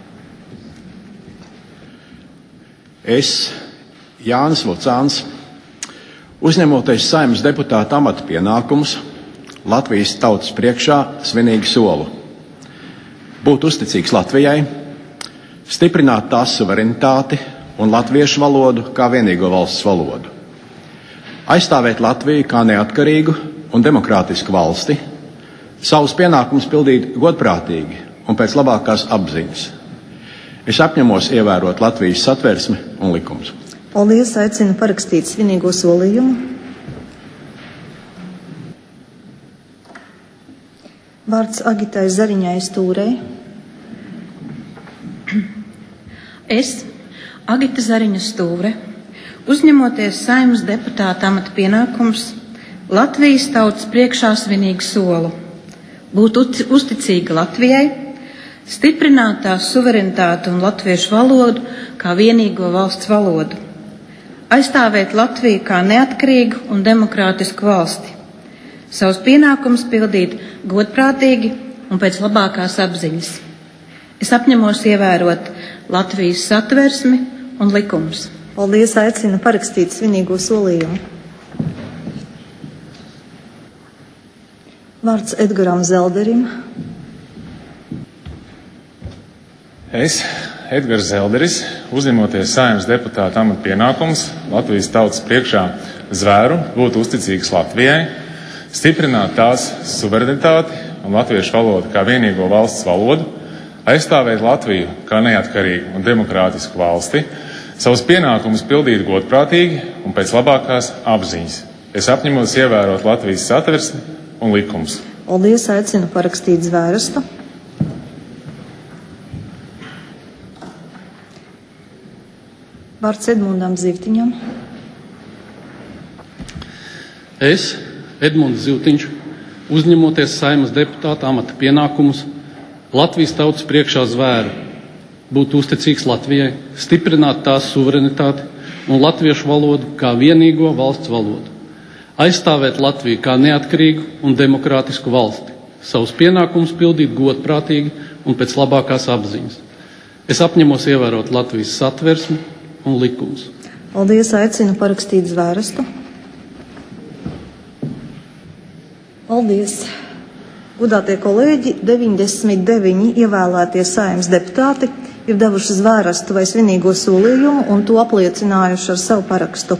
Es, Jānis Vucāns, uzņemoties Saeimas deputāta amata pienākumus, Latvijas tautas priekšā svinīgi solu būt uzticīgs Latvijai, stiprināt tās suverenitāti un latviešu valodu kā vienīgo valsts valodu, aizstāvēt Latviju kā neatkarīgu un demokrātisku valsti, savus pienākumus pildīt godprātīgi un pēc labākās apziņas. Es apņemos ievērot Latvijas satversmi un likumus. Paldies, aicinu parakstīt svinīgo solījumu. Vārds Agitai Zariņai Stūrei. Es, Agita Zariņa Stūre, uzņemoties Saeimas deputāta amata pienākumus, Latvijas tautas priekšā svinīgu solu, būt uzticīga Latvijai, stiprināt tās suverenitāti un latviešu valodu kā vienīgo valsts valodu, aizstāvēt Latviju kā neatkarīgu un demokrātisku valsti, savus pienākumus pildīt godprātīgi un pēc labākās apziņas. Es apņemos ievērot Latvijas satversmi un likumus. Paldies, aicinu parakstīt svinīgo solījumu. Vārds Edgaram Zelderim. Es, Edgars Zelderis, uzņemoties Saeimas deputāta amata pienākumus, Latvijas tautas priekšā zvēru, būt uzticīgs Latvijai, stiprināt tās suverenitāti un latviešu valodu kā vienīgo valsts valodu, aizstāvēt Latviju kā neatkarīgu un demokrātisku valsti, savus pienākumus pildīt godprātīgi un pēc labākās apziņas. Es apņemos ievērot Latvijas satversmi un likumus. Paldies, aicinu parakstīt zvērestu. Vārds Edmundam Zivtiņam. Es, Edmunds Zivtiņš, uzņemoties Saeimas deputāta amata pienākumus, Latvijas tautas priekšā zvēru, būt uzticīgs Latvijai, stiprināt tās suverenitāti un latviešu valodu kā vienīgo valsts valodu, aizstāvēt Latviju kā neatkarīgu un demokrātisku valsti, savus pienākumus pildīt godprātīgi un pēc labākās apziņas. Es apņemos ievērot Latvijas satversmi un likumus. Paldies, aicinu parakstīt zvērestu. Paldies. Godātie kolēģi, 99 ievēlētie Saeimas deputāti ir devuši zvērestu vai svinīgo solījumu un to apliecinājuši ar savu parakstu.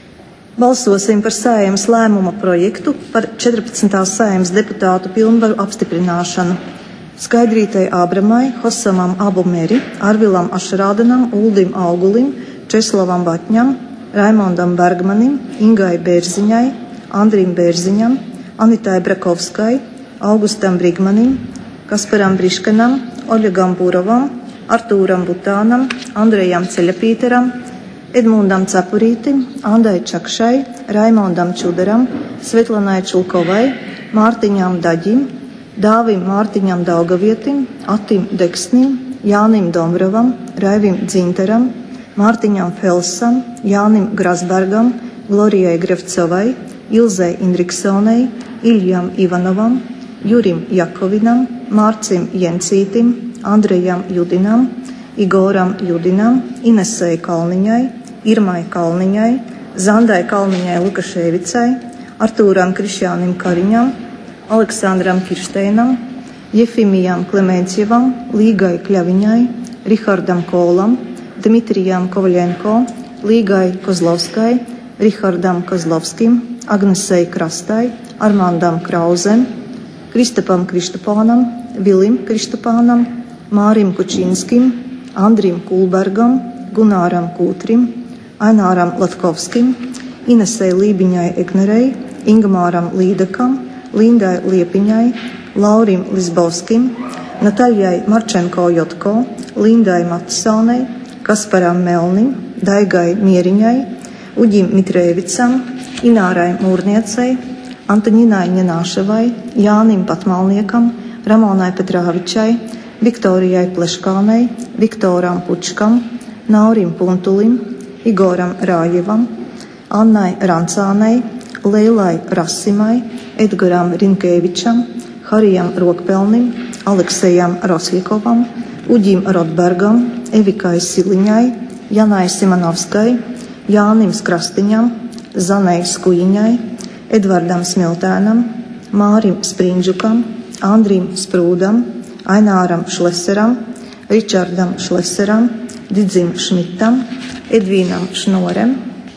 Balsosim par Saeimas lēmuma projektu par 14. Saeimas deputātu pilnvaru apstiprināšanu. Skaidrītai Ābramai, Hosamam Abumeri, Arvilam Ašrādenam, Uldim Augulim, Česlavam Batņam, Raimondam Bergmanim, Ingai Bērziņai, Andrim Bērziņam, Anitai Brakovskai, Augustam Brigmanim, Kasparam Briškanam, Oļegam Burovam, Artūram Butānam, Andrejam Ceļapīteram, Edmundam Cepurītim, Andai Čakšai, Raimondam Čudaram, Svetlanai Čulkovai, Mārtiņam Daģim, Dāvim Mārtiņam Daugavietim, Atim Deksnim, Jānim Dombrovam, Raivim Dzintaram, Mārtiņam Felsam, Jānim Grasbergam, Glorijai Grevcovai, Ilzei Indriksonei, Iljam Ivanovam, Jurim Jakovinam, Mārcim Jencītim, Andrejam Judinam, Igoram Judinam, Inesei Kalniņai, Irmai Kalniņai, Zandai Kalniņai Lukaševicai, Artūram Krišjānim Kariņam, Aleksandram Kiršteinam, Jefimijam Klemencievam, Līgai Kļaviņai, Rihardam Kolam, Dmitrijam Kovaļenko, Līgai Kozlovskai, Rihardam Kozlovskim, Agnesei Krastai, Armandam Krauzem, Kristapam Krištapānam, Vilim Krištapānam, Mārim Kučinskim, Andrim Kulbergam, Gunāram Kūtrim, Aināram Latkovskim, Inesei Lībiņai Egnerei, Ingamāram Līdakam, Lindai Liepiņai, Laurim Lisbovskim, Nataļai Marčenko Jotko, Lindai Matisonei, Kasparam Melnim, Daigai Mieriņai, Uģim Mitrēvicam, Inārai Mūrniecei, Antoņinai Ņenāševai, Jānim Patmalniekam, Ramonai Petrāvičai, Viktorijai Pleškānei, Viktoram Pučkam, Naurim Puntulim, Igoram Rājevam, Annai Rancānei, Leilai Rasimai, Edgaram Rinkēvičam, Harijam Rokpelnim, Aleksejam Roslikovam, Uģim Rotbergam, Evikai Siliņai, Janai Simonovskai, Jānim Skrastiņam, Zanei Skujiņai, Edvardam Smiltēnam, Mārim Sprindžukam, Andrim Sprūdam, Aināram Šleseram, Ričardam Šleseram, Didzim Šmitam, Edvīnam Šnorem,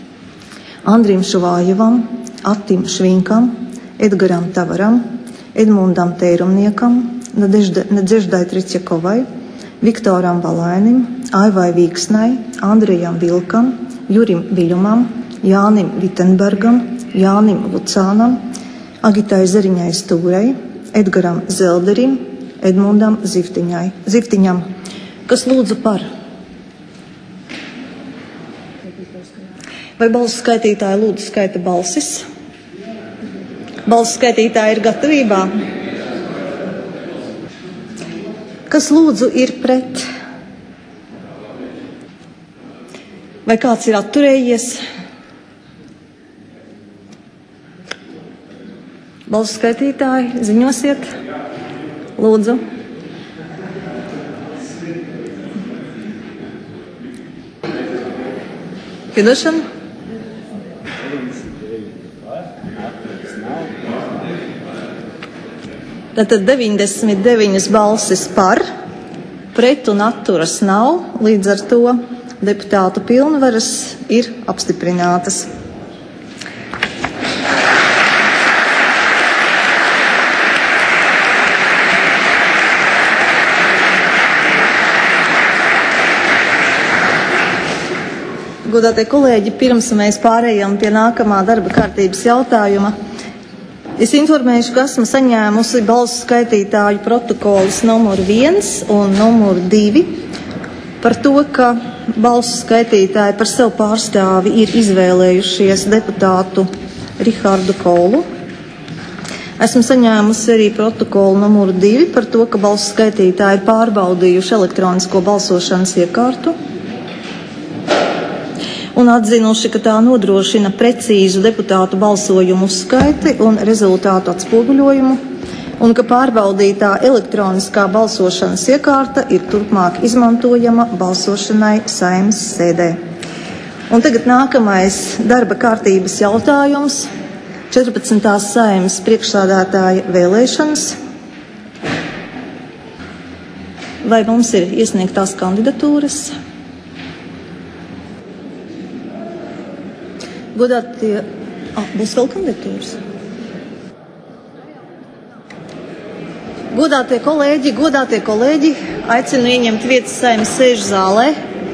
Andrim Šuvājevam, Attim Švinkam, Edgaram Tavaram, Edmundam Tērumniekam, Nadeždai Tretjakovai, Viktoram Valainim, Aivai Vīksnai, Andrejam Vilkam, Jurim Viļumam, Jānim Vitenbergam, Jānim Lucānam, Agitai Zariņai Stūrei, Edgaram Zelderim, Edmundam Zivtiņam, kas lūdzu par. Vai balsu skaitītāji lūdzu skaita balsis? Balsu skaitītāji ir gatavībā. Kas lūdzu ir pret? Vai kāds ir atturējies? Balsu skaitītāji, ziņosiet. Lūdzu. Piedošana. Tātad 99 balsis par, pret un atturas nav, līdz ar to deputātu pilnvaras ir apstiprinātas. Godātie kolēģi, pirms mēs pārējām pie nākamā darba kārtības jautājuma, es informēšu, ka esmu saņēmusi balsu skaitītāju protokolus numuru 1 un numuru 2 par to, ka balsu skaitītāji par savu pārstāvi ir izvēlējušies deputātu Rihardu Kolu. Esmu saņēmusi arī protokolu numuru 2 par to, ka balsu skaitītāji ir pārbaudījuši elektronisko balsošanas iekārtu un atzinuši, ka tā nodrošina precīzu deputātu balsojumu uzskaiti un rezultātu atspoguļojumu, un ka pārbaudītā elektroniskā balsošanas iekārta ir turpmāk izmantojama balsošanai Saeimas sēdē. Un tagad nākamais darba kārtības jautājums - 14. Saeimas priekšsēdētāja vēlēšanas. Vai mums ir iesniegtās kandidatūras? Godātie, būs vēl kandidatūras? Godātie kolēģi, aicinu ieņemt vietas Saeimas sēžu zālē.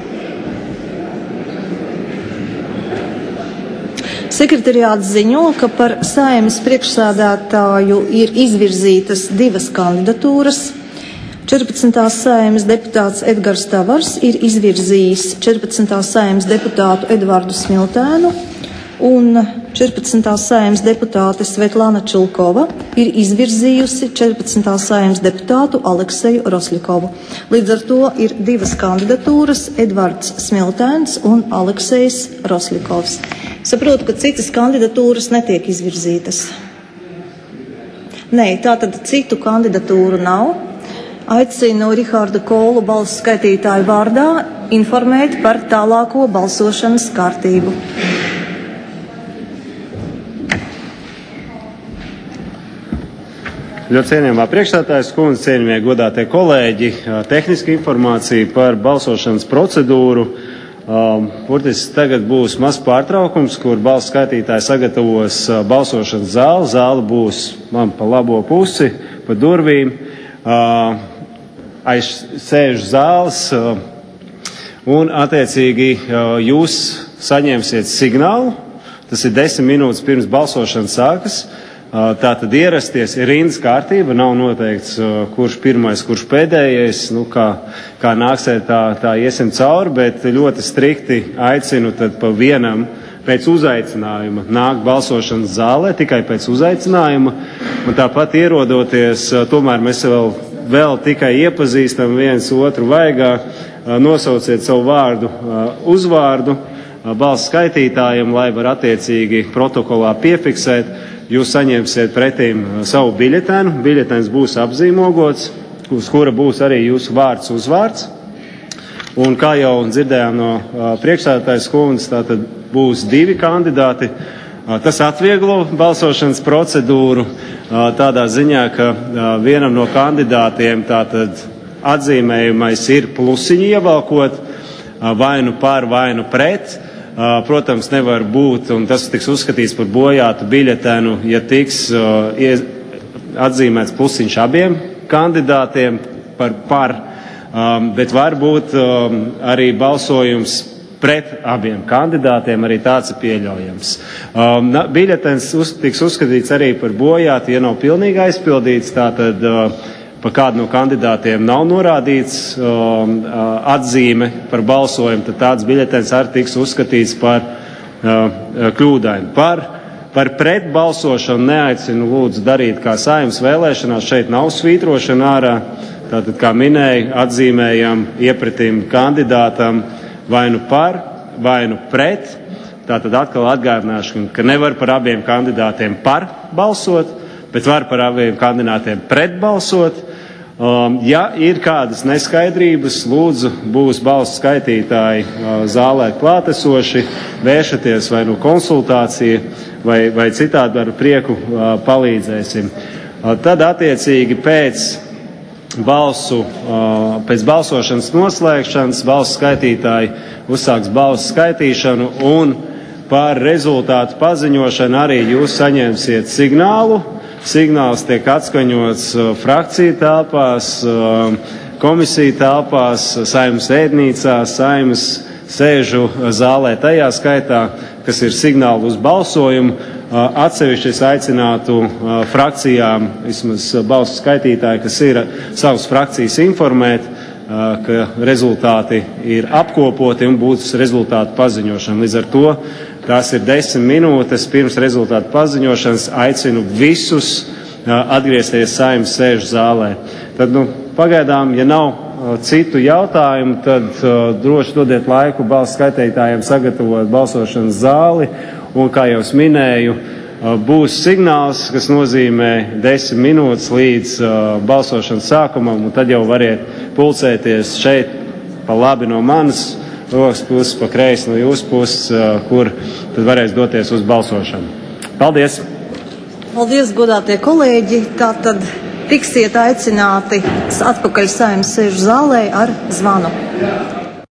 Sekretariāts ziņo, ka par Saeimas priekšsēdētāju ir izvirzītas 2 kandidatūras. 14. Saeimas deputāts Edgars Tavars ir izvirzījis 14. Saeimas deputātu Edvardu Smiltēnu, un 14. Saeimas deputāte Svetlana Čulkova ir izvirzījusi 14. Saeimas deputātu Alekseju Roslikovu. Līdz ar to ir 2 kandidatūras - Edvards Smiltēns un Aleksejs Roslikovs. Saprotu, ka citas kandidatūras netiek izvirzītas. Nē, tātad citu kandidatūru nav. Aicinu Rihardu Kolu balsu skaitītāju vārdā informēt par tālāko balsošanas kārtību. Ļoti cienījamā priekšsēdētājas kundze, cienījamie godātie kolēģi, tehniska informācija par balsošanas procedūru. Burtiski tagad būs mazs pārtraukums, kur balsu skaitītāji sagatavos balsošanas zāli. Zāle būs man pa labo pusi, pa durvīm, aiz sēžu zāles, un attiecīgi jūs saņemsiet signālu. Tas ir 10 minūtes pirms balsošanas sākas. Tātad ierasties ir rindas kārtība, nav noteikts, kurš pirmais, kurš pēdējais, kā nāksiet, tā iesim cauri, bet ļoti strikti aicinu tad pa vienam pēc uzaicinājuma nākt balsošanas zālē, tikai pēc uzaicinājuma, un tāpat ierodoties, tomēr mēs vēl tikai iepazīstam viens otru vaigā, nosauciet savu vārdu, uzvārdu balsu skaitītājiem, lai var attiecīgi protokolā piefiksēt. Jūs saņemsiet pretīm savu biļetenu. Biļetens būs apzīmogots, uz kura būs arī jūsu vārds, uzvārds. Un kā jau dzirdējām no priekšsēdētājas kundzes, tātad būs 2 kandidāti. Tas atvieglo balsošanas procedūru tādā ziņā, ka vienam no kandidātiem tātad atzīmējumais ir plusiņi ievalkot, vai nu par, vai nu pret. Protams, nevar būt, un tas tiks uzskatīts par bojātu biļetenu, ja tiks atzīmēts plusiņš abiem kandidātiem par, bet var būt arī balsojums pret abiem kandidātiem, arī tāds ir pieļaujams. Biļetens tiks uzskatīts arī par bojātu, ja nav pilnīgi aizpildīts, tātad pa kādu no kandidātiem nav norādīts atzīme par balsojumu, tad tāds biļetens arī tiks uzskatīts par kļūdainu. Par Par pretbalsošanu neaicinu lūdzu darīt kā Saeimas vēlēšanās. Šeit nav svītrošana ārā. Tātad, kā minēju, atzīmējam iepratim kandidātam vai nu par, vai nu pret. Tātad atkal atgādināšu, ka nevar par abiem kandidātiem par balsot, bet var par abiem kandidātiem pret balsot. Ja ir kādas neskaidrības, lūdzu, būs balsu skaitītāji zālē klātesoši, vēršaties vai nu konsultācija, vai citādi ar prieku palīdzēsim. Tad attiecīgi pēc balsošanas noslēgšanas balsu skaitītāji uzsāks balsu skaitīšanu un par rezultātu paziņošanu arī jūs saņemsiet signālu. Signāls tiek atskaņots frakciju telpās, komisiju telpās, Saeimas ēdnīcā, Saeimas sēžu zālē tajā skaitā, kas ir signāli uz balsojumu. Atsevišķi es aicinātu frakcijām, vismaz balsu skaitītāji, kas ir savas frakcijas informēt, ka rezultāti ir apkopoti un būs rezultātu paziņošana. Līdz ar to tās ir 10 minūtes pirms rezultātu paziņošanas. Aicinu visus atgriezties Saeimas sēžu zālē. Tad, pagaidām, ja nav citu jautājumu, tad droši dodiet laiku balsu skaitītājiem sagatavot balsošanas zāli. Un, kā jau es minēju, būs signāls, kas nozīmē 10 minūtes līdz balsošanas sākumam, un tad jau variet pulcēties šeit pa labi no manas rokas puses, pa kreisi no jūsu puses, kur tad varēs doties uz balsošanu. Paldies! Paldies, godātie kolēģi! Tātad tiksiet aicināti atpakaļ Saeimas sēžu zālē ar zvanu.